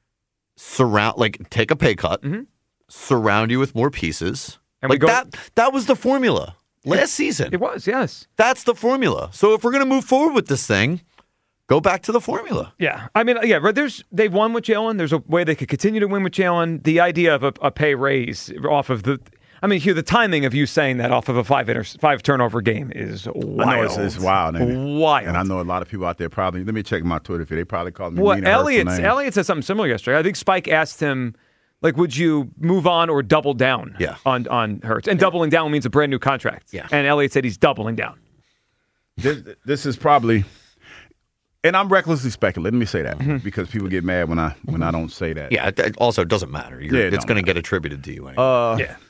take a pay cut, surround you with more pieces. And that was the formula last season.
It was, yes.
That's the formula. So if we're going to move forward with this thing, go back to the formula.
Yeah. I mean, they've won with Jalen. There's a way they could continue to win with Jalen. The idea of a pay raise off of Hugh, the timing of you saying that off of a 5 turnover game is wild.
I know it's wild, ain't it?
Wild.
And I know a lot of people out there probably. Let me check my Twitter feed. They probably called me.
Well, Elliott said something similar yesterday. I think Spike asked him, would you move on or double down? On Hurts? And doubling down means a brand new contract.
Yeah.
And Elliott said he's doubling down.
This is probably. And I'm recklessly speculating. Let me say that because people get mad when I don't say that.
Yeah. It also doesn't matter. It's going to get attributed to you anyway.
Yeah.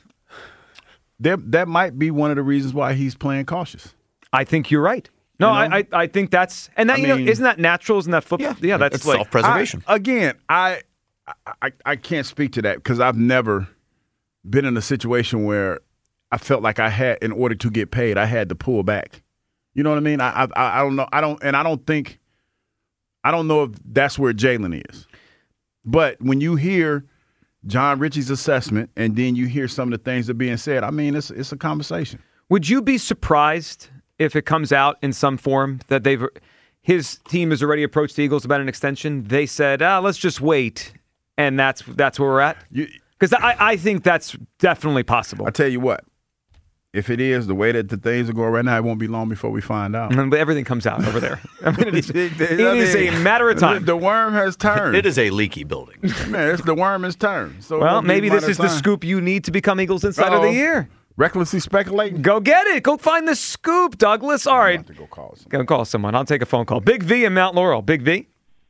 That might be one of the reasons why he's playing cautious.
I think you're right. No, I think that's and that isn't that natural? Isn't that football? Yeah, that's like
self-preservation.
I can't speak to that because I've never been in a situation where I felt like I had, in order to get paid, I had to pull back. You know what I mean? I don't know. I don't know if that's where Jalen is. But when you hear John Ritchie's assessment, and then you hear some of the things that are being said. I mean, it's a conversation.
Would you be surprised if it comes out in some form that his team has already approached the Eagles about an extension? They said, let's just wait, and that's where we're at? Because I think that's definitely possible.
I tell you what, if it is the way that the things are going right now, it won't be long before we find out.
But everything comes out over there. I mean, it is a matter of time.
The worm has turned.
It is a leaky building.
Man, the worm has turned. So
well, maybe this is the scoop you need to become Eagles Insider of the Year.
Recklessly speculating.
Go get it. Go find the scoop, Douglas. All right. Go call someone. I'll take a phone call. Big V in Mount Laurel. Big V.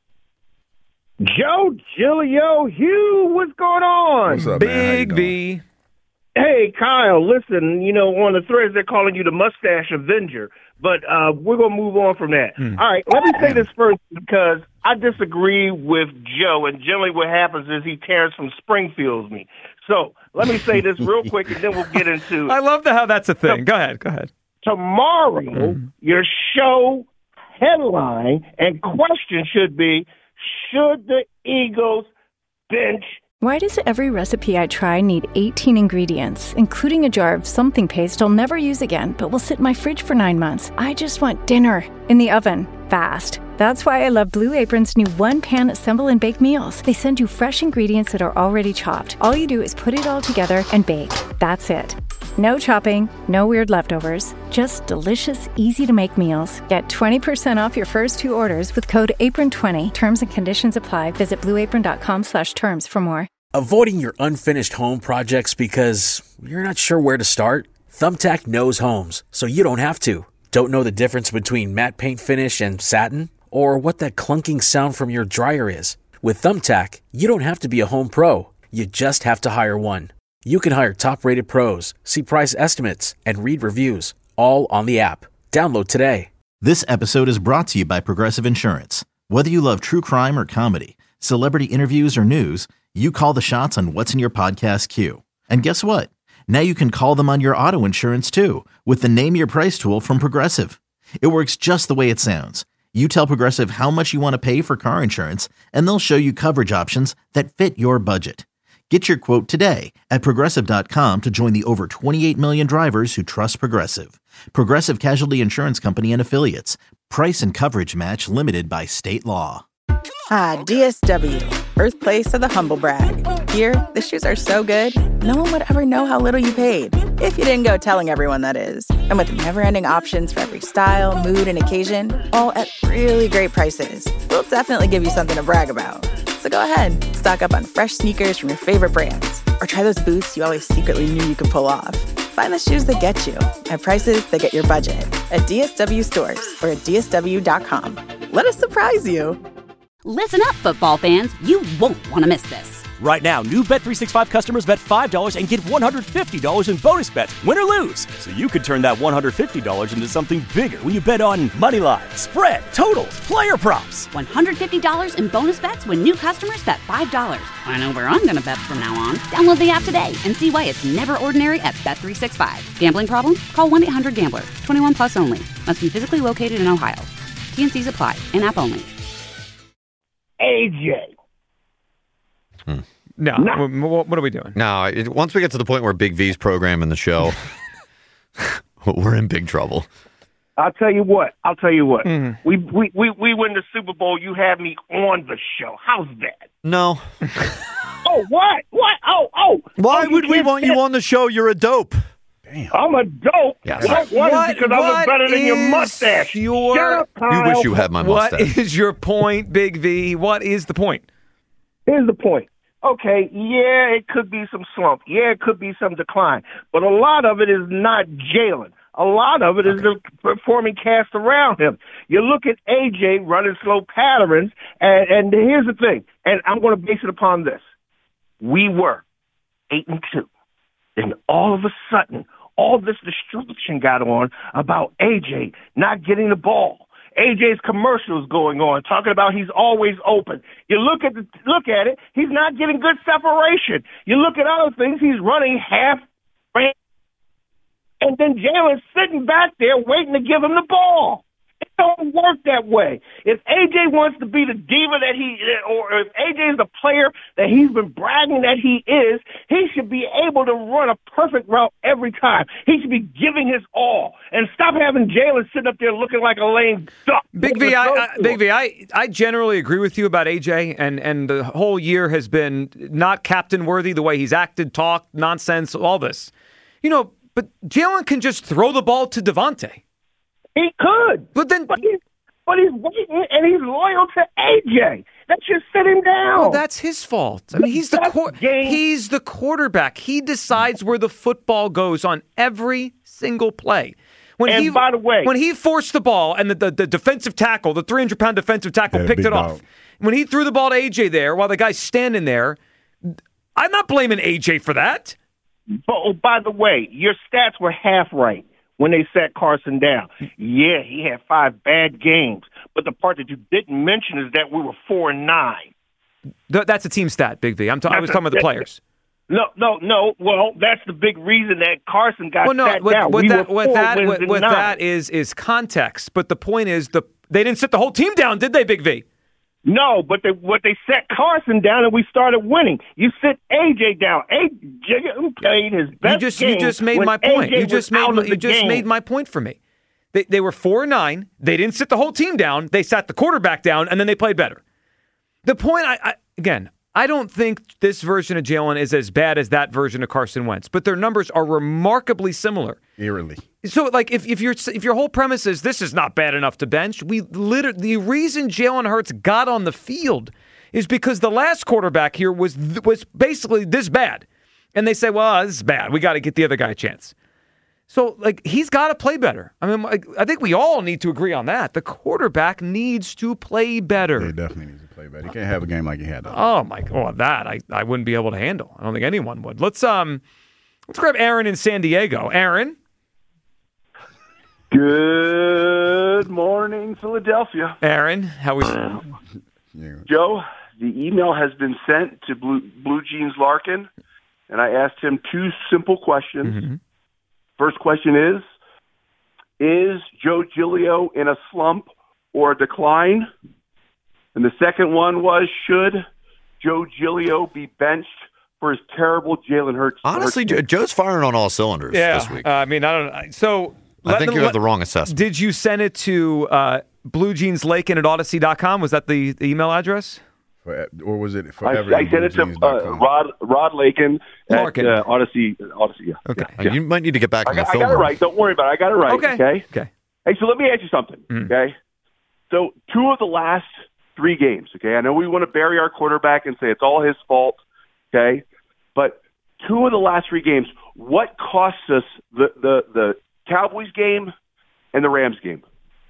Joe Giglio, Hugh, what's going on?
What's up,
Big V.
Hey, Kyle, listen, on the threads they're calling you the Mustache Avenger, but we're going to move on from that. All right, let me say this first because I disagree with Joe, and generally what happens is he tears from Springfields me. So let me say this real quick, and then we'll get into
I love how that's a thing. Go ahead.
Tomorrow, your show headline and question should be, should the Eagles bench?
Why does every recipe I try need 18 ingredients, including a jar of something paste I'll never use again, but will sit in my fridge for 9 months? I just want dinner in the oven, fast. That's why I love Blue Apron's new one-pan assemble and bake meals. They send you fresh ingredients that are already chopped. All you do is put it all together and bake. That's it. No chopping, no weird leftovers, just delicious, easy-to-make meals. Get 20% off your first 2 orders with code APRON20. Terms and conditions apply. Visit blueapron.com/terms for more.
Avoiding your unfinished home projects because you're not sure where to start? Thumbtack knows homes, so you don't have to. Don't know the difference between matte paint finish and satin? Or what that clunking sound from your dryer is? With Thumbtack, you don't have to be a home pro. You just have to hire one. You can hire top-rated pros, see price estimates, and read reviews, all on the app. Download today.
This episode is brought to you by Progressive Insurance. Whether you love true crime or comedy, celebrity interviews or news, you call the shots on what's in your podcast queue. And guess what? Now you can call them on your auto insurance too with the Name Your Price tool from Progressive. It works just the way it sounds. You tell Progressive how much you want to pay for car insurance, and they'll show you coverage options that fit your budget. Get your quote today at Progressive.com to join the over 28 million drivers who trust Progressive. Progressive Casualty Insurance Company and Affiliates. Price and coverage match limited by state law.
Ah, DSW, birthplace of the humble brag. Here, the shoes are so good, no one would ever know how little you paid. If you didn't go telling everyone, that is. And with never-ending options for every style, mood, and occasion, all at really great prices, we'll definitely give you something to brag about. So go ahead, stock up on fresh sneakers from your favorite brands, or try those boots you always secretly knew you could pull off. Find the shoes that get you at prices that get your budget at DSW stores or at DSW.com. Let us surprise you.
Listen up, football fans. You won't want to miss this.
Right now, new Bet365 customers bet $5 and get $150 in bonus bets, win or lose. So you could turn that $150 into something bigger when you bet on money line, spread, totals, player props.
$150 in bonus bets when new customers bet $5. I know where I'm going to bet from now on. Download the app today and see why it's never ordinary at Bet365. Gambling problem? Call 1-800-GAMBLER. 21 plus only. Must be physically located in Ohio. T&Cs apply. In-app only.
AJ.
No, what are we doing?
No, once we get to the point where Big V's programming the show, we're in big trouble.
I'll tell you what.
Mm-hmm.
We win the Super Bowl. You have me on the show. How's that?
No.
Oh, what? What? Oh.
Why would we want you on the show? You're a dope.
Damn. I'm a dope.
Yes.
What? Because I look better than your mustache. Shut up, Kyle.
You wish you had my mustache.
What is your point, Big V? What is the point?
Here's the point. Okay, yeah, it could be some slump. Yeah, it could be some decline. But a lot of it is not Jalen. A lot of it is the performing cast around him. You look at AJ running slow patterns, and here's the thing, and I'm going to base it upon this. We were 8-2. And all of a sudden, all this destruction got on about AJ not getting the ball. AJ's commercials going on, talking about he's always open. You look at it, he's not getting good separation. You look at other things, he's running half, and then Jalen's sitting back there waiting to give him the ball. It don't work that way. If AJ wants to be the diva that or if AJ is the player that he's been bragging that he is, he should be able to run a perfect route every time. He should be giving his all, and stop having Jalen sitting up there looking like a lame duck.
Big V, I generally agree with you about AJ, and the whole year has been not captain worthy. The way he's acted, talked, nonsense, all this, But Jalen can just throw the ball to Devontae.
He could, but he's waiting, and he's loyal to AJ. That should sit him down.
Well, that's his fault. I mean, he's the quarterback. He decides where the football goes on every single play. By the way, when he forced the ball and the defensive tackle, the 300-pound defensive tackle, picked it off. When he threw the ball to AJ there, while the guy's standing there, I'm not blaming AJ for that.
But by the way, your stats were half right when they sat Carson down. Yeah, he had 5 bad games, but the part that you didn't mention is that we were 4-9.
That's a team stat, Big V. I was talking about the players.
No. Well, that's the big reason that Carson got sat down.
That is context. But the point is, they didn't sit the whole team down, did they, Big V?
No, but they set Carson down and we started winning. You sit AJ down. AJ played his best game.
You just made my point. You just made my point for me. They were 4-9. They didn't sit the whole team down. They sat the quarterback down, and then they played better. The point, I don't think this version of Jalen is as bad as that version of Carson Wentz, but their numbers are remarkably similar.
Eerily.
So, if your whole premise is this is not bad enough to bench, the reason Jalen Hurts got on the field is because the last quarterback here was basically this bad, and they say, well, this is bad. We got to get the other guy a chance. So, he's got to play better. I mean, I think we all need to agree on that. The quarterback needs to play better.
He definitely needs to play better. He can't have a game like he had.
Oh my God, that I wouldn't be able to handle. I don't think anyone would. Let's grab Aaron in San Diego. Aaron.
Good morning, Philadelphia.
Aaron, how is
Joe, the email has been sent to Blue Jeans Larkin. and I asked him two simple questions.
Mm-hmm.
First question is Joe Giglio in a slump or a decline? And the second one was, should Joe Giglio be benched for his terrible Jalen Hurts?
Honestly, Joe's firing on all cylinders this week.
I mean, I don't. So
I think you have the wrong assessment.
Did you send it to BlueJeansLakin@Odyssey.com? Was that the email address?
Or was it forever?
I sent it to Rod Lakin at Odyssey. Yeah.
Okay.
Yeah.
You might need to get back in the film.
I got it right. Don't worry about it. I got it right.
Okay.
Hey, so let me ask you something. Okay. So 2 of the last 3 games. Okay. I know we want to bury our quarterback and say it's all his fault. Okay. But 2 of the last 3 games, what cost us the Cowboys game and the Rams game?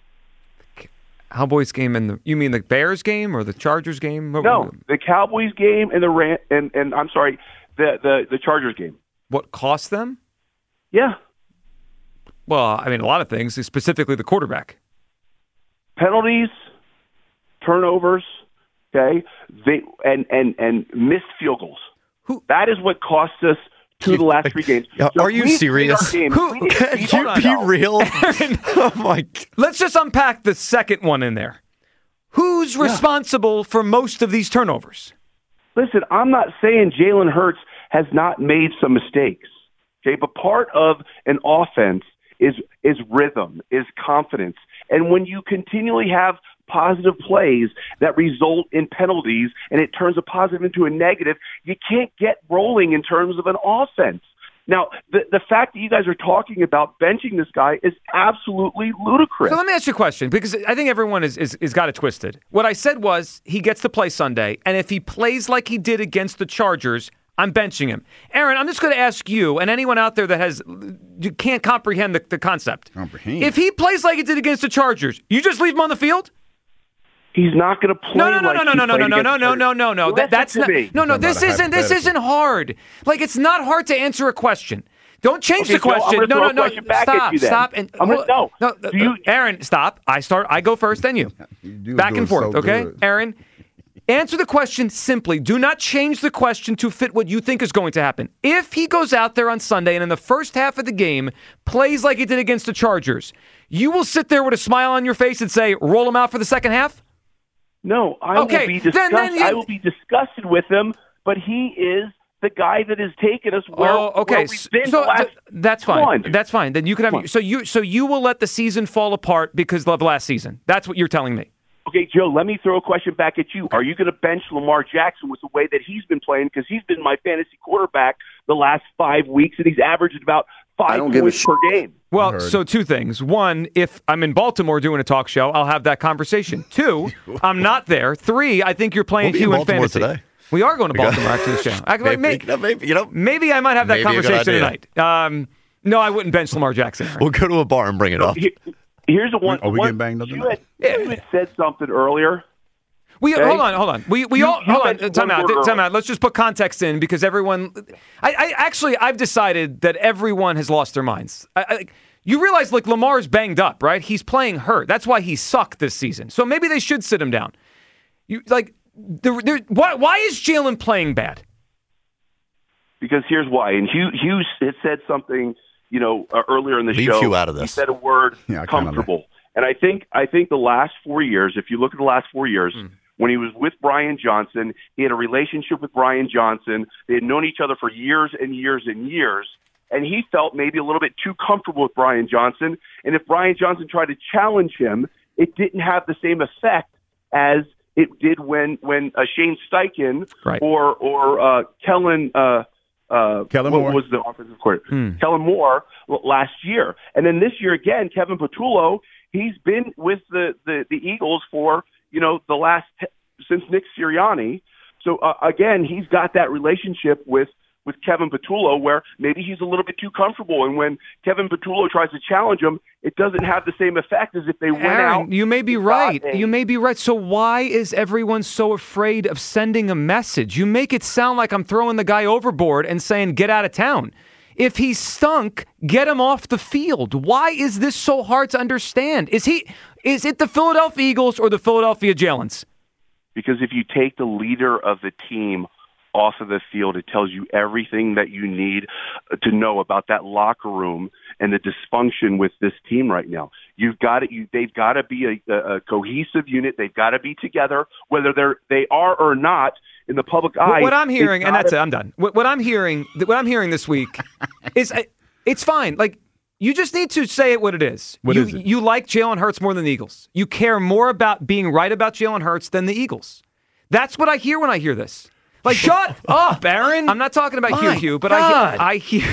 Cowboys game and you mean the Bears game or the Chargers game?
No, the Cowboys game and the I'm sorry, the Chargers game.
What cost them?
Yeah.
Well, I mean, a lot of things, specifically the quarterback.
Penalties, turnovers, okay, and missed field goals. That is what cost us 2 of the last 3 games.
So are you serious?
Can
you be real? Oh my!
Let's just unpack the second one in there. Who's responsible for most of these turnovers?
Listen, I'm not saying Jalen Hurts has not made some mistakes, okay, but part of an offense is rhythm, is confidence. And when you continually have positive plays that result in penalties and it turns a positive into a negative, you can't get rolling in terms of an offense. Now, the fact that you guys are talking about benching this guy is absolutely ludicrous.
So let me ask you a question, because I think everyone is got it twisted. What I said was he gets to play Sunday, and if he plays like he did against the Chargers, I'm benching him. Aaron, I'm just going to ask you and anyone out there that you can't comprehend the concept. If he plays like he did against the Chargers, you just leave him on the field?
He's not going to play.
No. That's not. No. This isn't hard. Like, it's not hard to answer a question. Don't change the question. No. Stop. And
no.
Aaron, stop. I go first, then you. Back and forth. Okay, Aaron. Answer the question simply. Do not change the question to fit what you think is going to happen. If he goes out there on Sunday and in the first half of the game plays like he did against the Chargers, you will sit there with a smile on your face and say, roll him out for the second half?
No, I will be disgusted with him, but he is the guy that has taken us where we've been the last
That's fine. That's fine. Then you can have so you will let the season fall apart because of last season. That's what you're telling me.
Okay, Joe, let me throw a question back at you. Are you going to bench Lamar Jackson with the way that he's been playing? Because he's been my fantasy quarterback the last 5 weeks, and he's averaged about 5 points per game.
Well, so 2 things. 1, if I'm in Baltimore doing a talk show, I'll have that conversation. 2, I'm not there. 3, I think you're playing Hugh in fantasy.
Today.
We are going to Baltimore after the show. Maybe I might have that conversation tonight. No, I wouldn't bench Lamar Jackson.
We'll go to a bar and bring it up.
Here's the one.
Are we getting banged up?
You had said something earlier.
Hold on. We all hold on. Time out. Let's just put context in because everyone. I've decided that everyone has lost their minds. You realize like Lamar's banged up, right? He's playing hurt. That's why he sucked this season. So maybe they should sit him down. Why is Jalen playing bad?
Because here's why. And Hughes had said something. Earlier in the show,
Hugh out of this.
He said a word, comfortable. And I think the last 4 years, if you look at the last 4 years, when he was with Brian Johnson, he had a relationship with Brian Johnson. They had known each other for years and years and years. And he felt maybe a little bit too comfortable with Brian Johnson. And if Brian Johnson tried to challenge him, it didn't have the same effect as it did when Shane Steichen or Kellen
Moore
was the offensive coordinator. Kellen Moore last year. And then this year again, Kevin Patullo, he's been with the Eagles for, the last since Nick Sirianni. So again, he's got that relationship with Kevin Patullo where maybe he's a little bit too comfortable. And when Kevin Patullo tries to challenge him, it doesn't have the same effect as if they went out.
You may be right. You may be right. So why is everyone so afraid of sending a message? You make it sound like I'm throwing the guy overboard and saying, get out of town. If he stunk, get him off the field. Why is this so hard to understand? Is it the Philadelphia Eagles or the Philadelphia Jalen's?
Because if you take the leader of the team off of the field. It tells you everything that you need to know about that locker room and the dysfunction with this team right now. They've got to be a cohesive unit. They've got to be together, whether they are or not in the public eye.
What I'm hearing, and that's it, I'm done. What I'm hearing this week is it's fine. Like, you just need to say it what it is.
What is it?
You like Jalen Hurts more than the Eagles. You care more about being right about Jalen Hurts than the Eagles. That's what I hear when I hear this. Like, shut up, Aaron. I'm not talking about Hugh, but I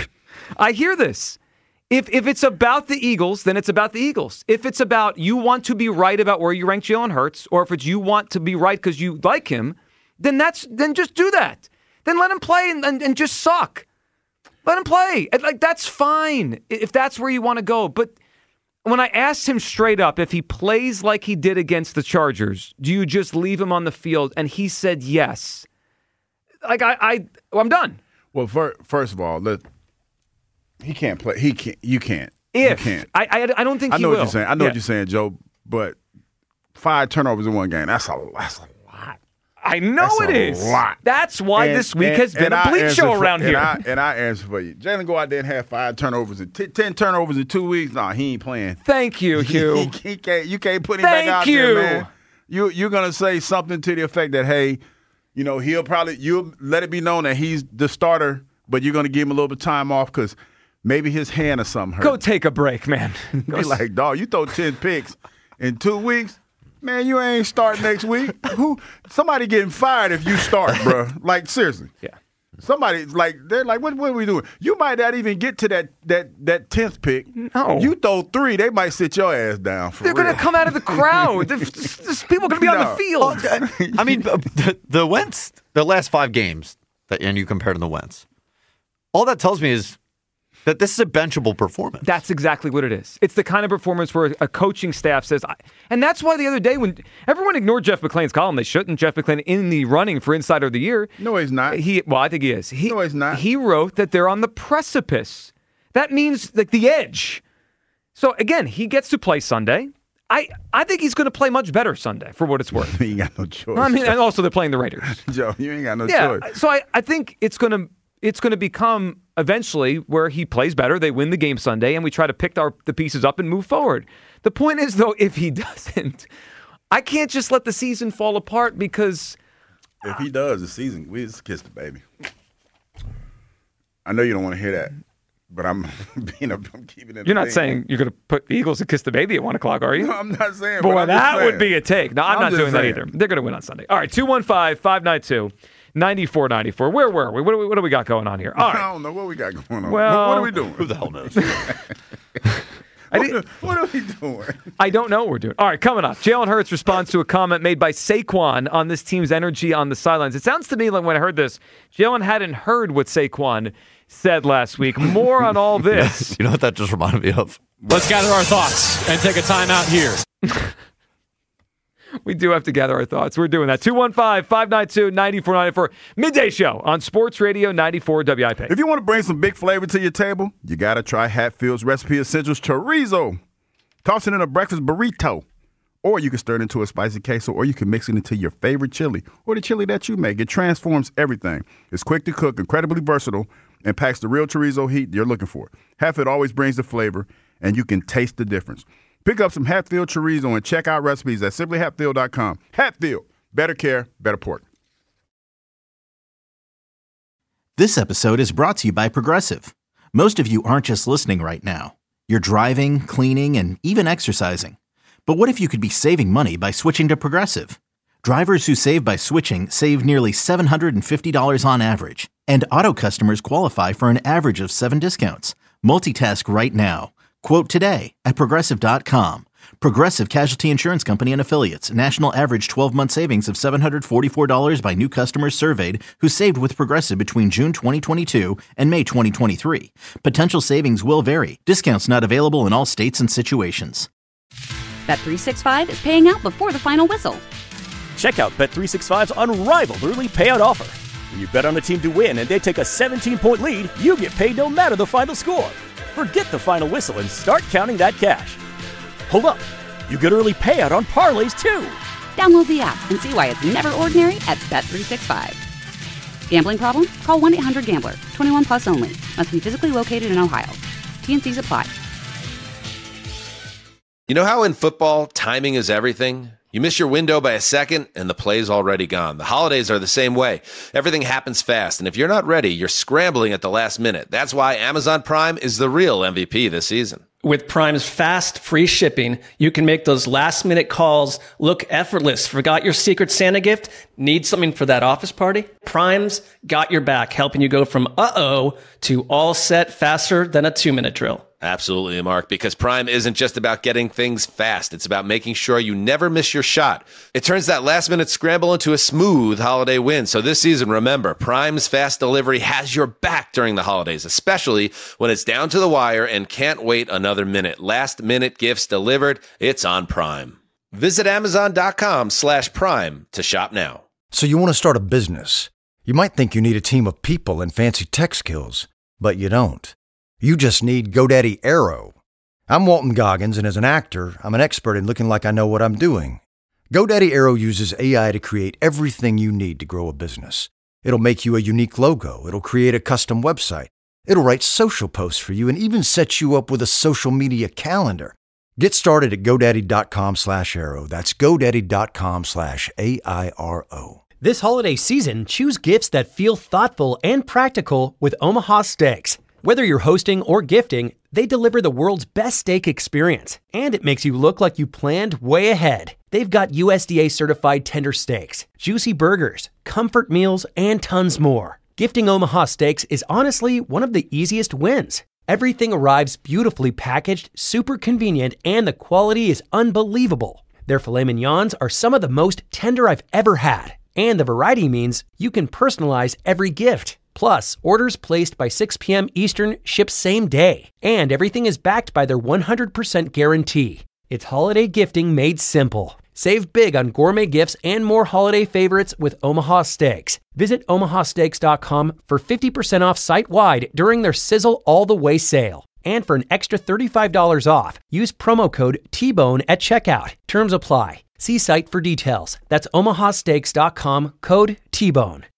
hear this. If it's about the Eagles, then it's about the Eagles. If it's about you want to be right about where you rank Jalen Hurts, or if it's you want to be right because you like him, then just do that. Then let him play and just suck. Let him play. Like, that's fine if that's where you want to go. But when I asked him straight up if he plays like he did against the Chargers, do you just leave him on the field? And he said yes. Like, I'm done.
Well, first of all, he can't play. You can't.
You
can't.
I don't think he will.
I know what you're saying. I know what you're saying, Joe. But 5 turnovers in one game. That's a lot.
I know it is.
Lot.
That's why this week has been a bleep show around here.
And I answer for you. Jalen go out there and have 5 turnovers and 10 turnovers in 2 weeks. Nah, he ain't playing.
Thank you, Hugh.
He can't. You can't put him back out there, man. You're gonna say something to the effect that, hey, you'll let it be known that he's the starter, but you're gonna give him a little bit of time off because maybe his hand or something hurt.
Go take a break, man.
Be like, dog, you throw 10 picks in 2 weeks. Man, you ain't starting next week. Somebody getting fired if you start, bro. Like, seriously.
Yeah.
Somebody, they're like, what are we doing? You might not even get to that 10th pick.
No.
You throw 3, they might sit your ass down for
They're going to come out of the crowd. There's people going to be on the field.
I mean, the Wentz, the last 5 games, and you compare to the Wentz, all that tells me is that this is a benchable performance.
That's exactly what it is. It's the kind of performance where a coaching staff says, and that's why the other day when everyone ignored Jeff McClain's column, they shouldn't. Jeff McClain in the running for Insider of the Year.
No, he's not.
I think he is.
No, he's not.
He wrote that they're on the precipice. That means like the edge. So again, he gets to play Sunday. I think he's going to play much better Sunday, for what it's worth.
You ain't got no choice.
I mean, and also they're playing the Raiders.
Joe, you ain't got no choice.
So I think it's going to become eventually where he plays better. They win the game Sunday, and we try to pick the pieces up and move forward. The point is, though, if he doesn't, I can't just let the season fall apart because
if he does, the season, we just kiss the baby. I know you don't want to hear that, but I'm keeping it.
You're not saying you're going to put the Eagles to kiss the baby at 1 o'clock, are you?
No, I'm not saying.
Boy,
that
would be a take. No, I'm not doing that either. They're going to win on Sunday. All right, 215-592. 94-94. Where were we? What do we got going on here? All right.
I don't know what we got going on.
Well,
what are we doing?
Who the hell knows?
What are we doing?
I don't know what we're doing. All right, coming up. Jalen Hurts responds to a comment made by Saquon on this team's energy on the sidelines. It sounds to me like when I heard this, Jalen hadn't heard what Saquon said last week. More on all this.
You know what that just reminded me of?
Let's gather our thoughts and take a timeout here.
We do have to gather our thoughts. We're doing that. 215-592-9494. Midday show on Sports Radio 94 WIP.
If you want to bring some big flavor to your table, you got to try Hatfield's Recipe Essentials Chorizo. Toss it in a breakfast burrito. Or you can stir it into a spicy queso, or you can mix it into your favorite chili or the chili that you make. It transforms everything. It's quick to cook, incredibly versatile, and packs the real chorizo heat you're looking for. Hatfield always brings the flavor, and you can taste the difference. Pick up some Hatfield chorizo and check out recipes at simplyhatfield.com. Hatfield, better care, better pork.
This episode is brought to you by Progressive. Most of you aren't just listening right now. You're driving, cleaning, and even exercising. But what if you could be saving money by switching to Progressive? Drivers who save by switching save nearly $750 on average. And auto customers qualify for an average of 7 discounts. Multitask right now. Quote today at Progressive.com. Progressive Casualty Insurance Company and Affiliates. National average 12-month savings of $744 by new customers surveyed who saved with Progressive between June 2022 and May 2023. Potential savings will vary. Discounts not available in all states and situations.
Bet365 is paying out before the final whistle.
Check out Bet365's unrivaled early payout offer. When you bet on a team to win and they take a 17-point lead, you get paid no matter the final score. Forget the final whistle and start counting that cash. Hold up. You get early payout on parlays, too.
Download the app and see why it's never ordinary at Bet365. Gambling problem? Call 1-800-GAMBLER. 21 plus only. Must be physically located in Ohio. T&Cs apply.
You know how in football, timing is everything? You miss your window by a second, and the play's already gone. The holidays are the same way. Everything happens fast, and if you're not ready, you're scrambling at the last minute. That's why Amazon Prime is the real MVP this season.
With Prime's fast, free shipping, you can make those last-minute calls look effortless. Forgot your Secret Santa gift? Need something for that office party? Prime's got your back, helping you go from uh-oh to all set faster than a 2-minute drill.
Absolutely, Mark, because Prime isn't just about getting things fast. It's about making sure you never miss your shot. It turns that last-minute scramble into a smooth holiday win. So this season, remember, Prime's fast delivery has your back during the holidays, especially when it's down to the wire and can't wait another minute. Last-minute gifts delivered, it's on Prime. Visit Amazon.com/Prime to shop now.
So you want to start a business. You might think you need a team of people and fancy tech skills, but you don't. You just need GoDaddy Aero. I'm Walton Goggins, and as an actor, I'm an expert in looking like I know what I'm doing. GoDaddy Aero uses AI to create everything you need to grow a business. It'll make you a unique logo. It'll create a custom website. It'll write social posts for you and even set you up with a social media calendar. Get started at GoDaddy.com/Aero. That's GoDaddy.com/AIRO.
This holiday season, choose gifts that feel thoughtful and practical with Omaha Steaks. Whether you're hosting or gifting, they deliver the world's best steak experience, and it makes you look like you planned way ahead. They've got USDA certified tender steaks, juicy burgers, comfort meals, and tons more. Gifting Omaha Steaks is honestly one of the easiest wins. Everything arrives beautifully packaged, super convenient, and the quality is unbelievable. Their filet mignons are some of the most tender I've ever had, and the variety means you can personalize every gift. Plus, orders placed by 6 p.m. Eastern ship same day, and everything is backed by their 100% guarantee. It's holiday gifting made simple. Save big on gourmet gifts and more holiday favorites with Omaha Steaks. Visit omahasteaks.com for 50% off site-wide during their Sizzle All the Way sale. And for an extra $35 off, use promo code TBONE at checkout. Terms apply. See site for details. That's omahasteaks.com, code TBONE.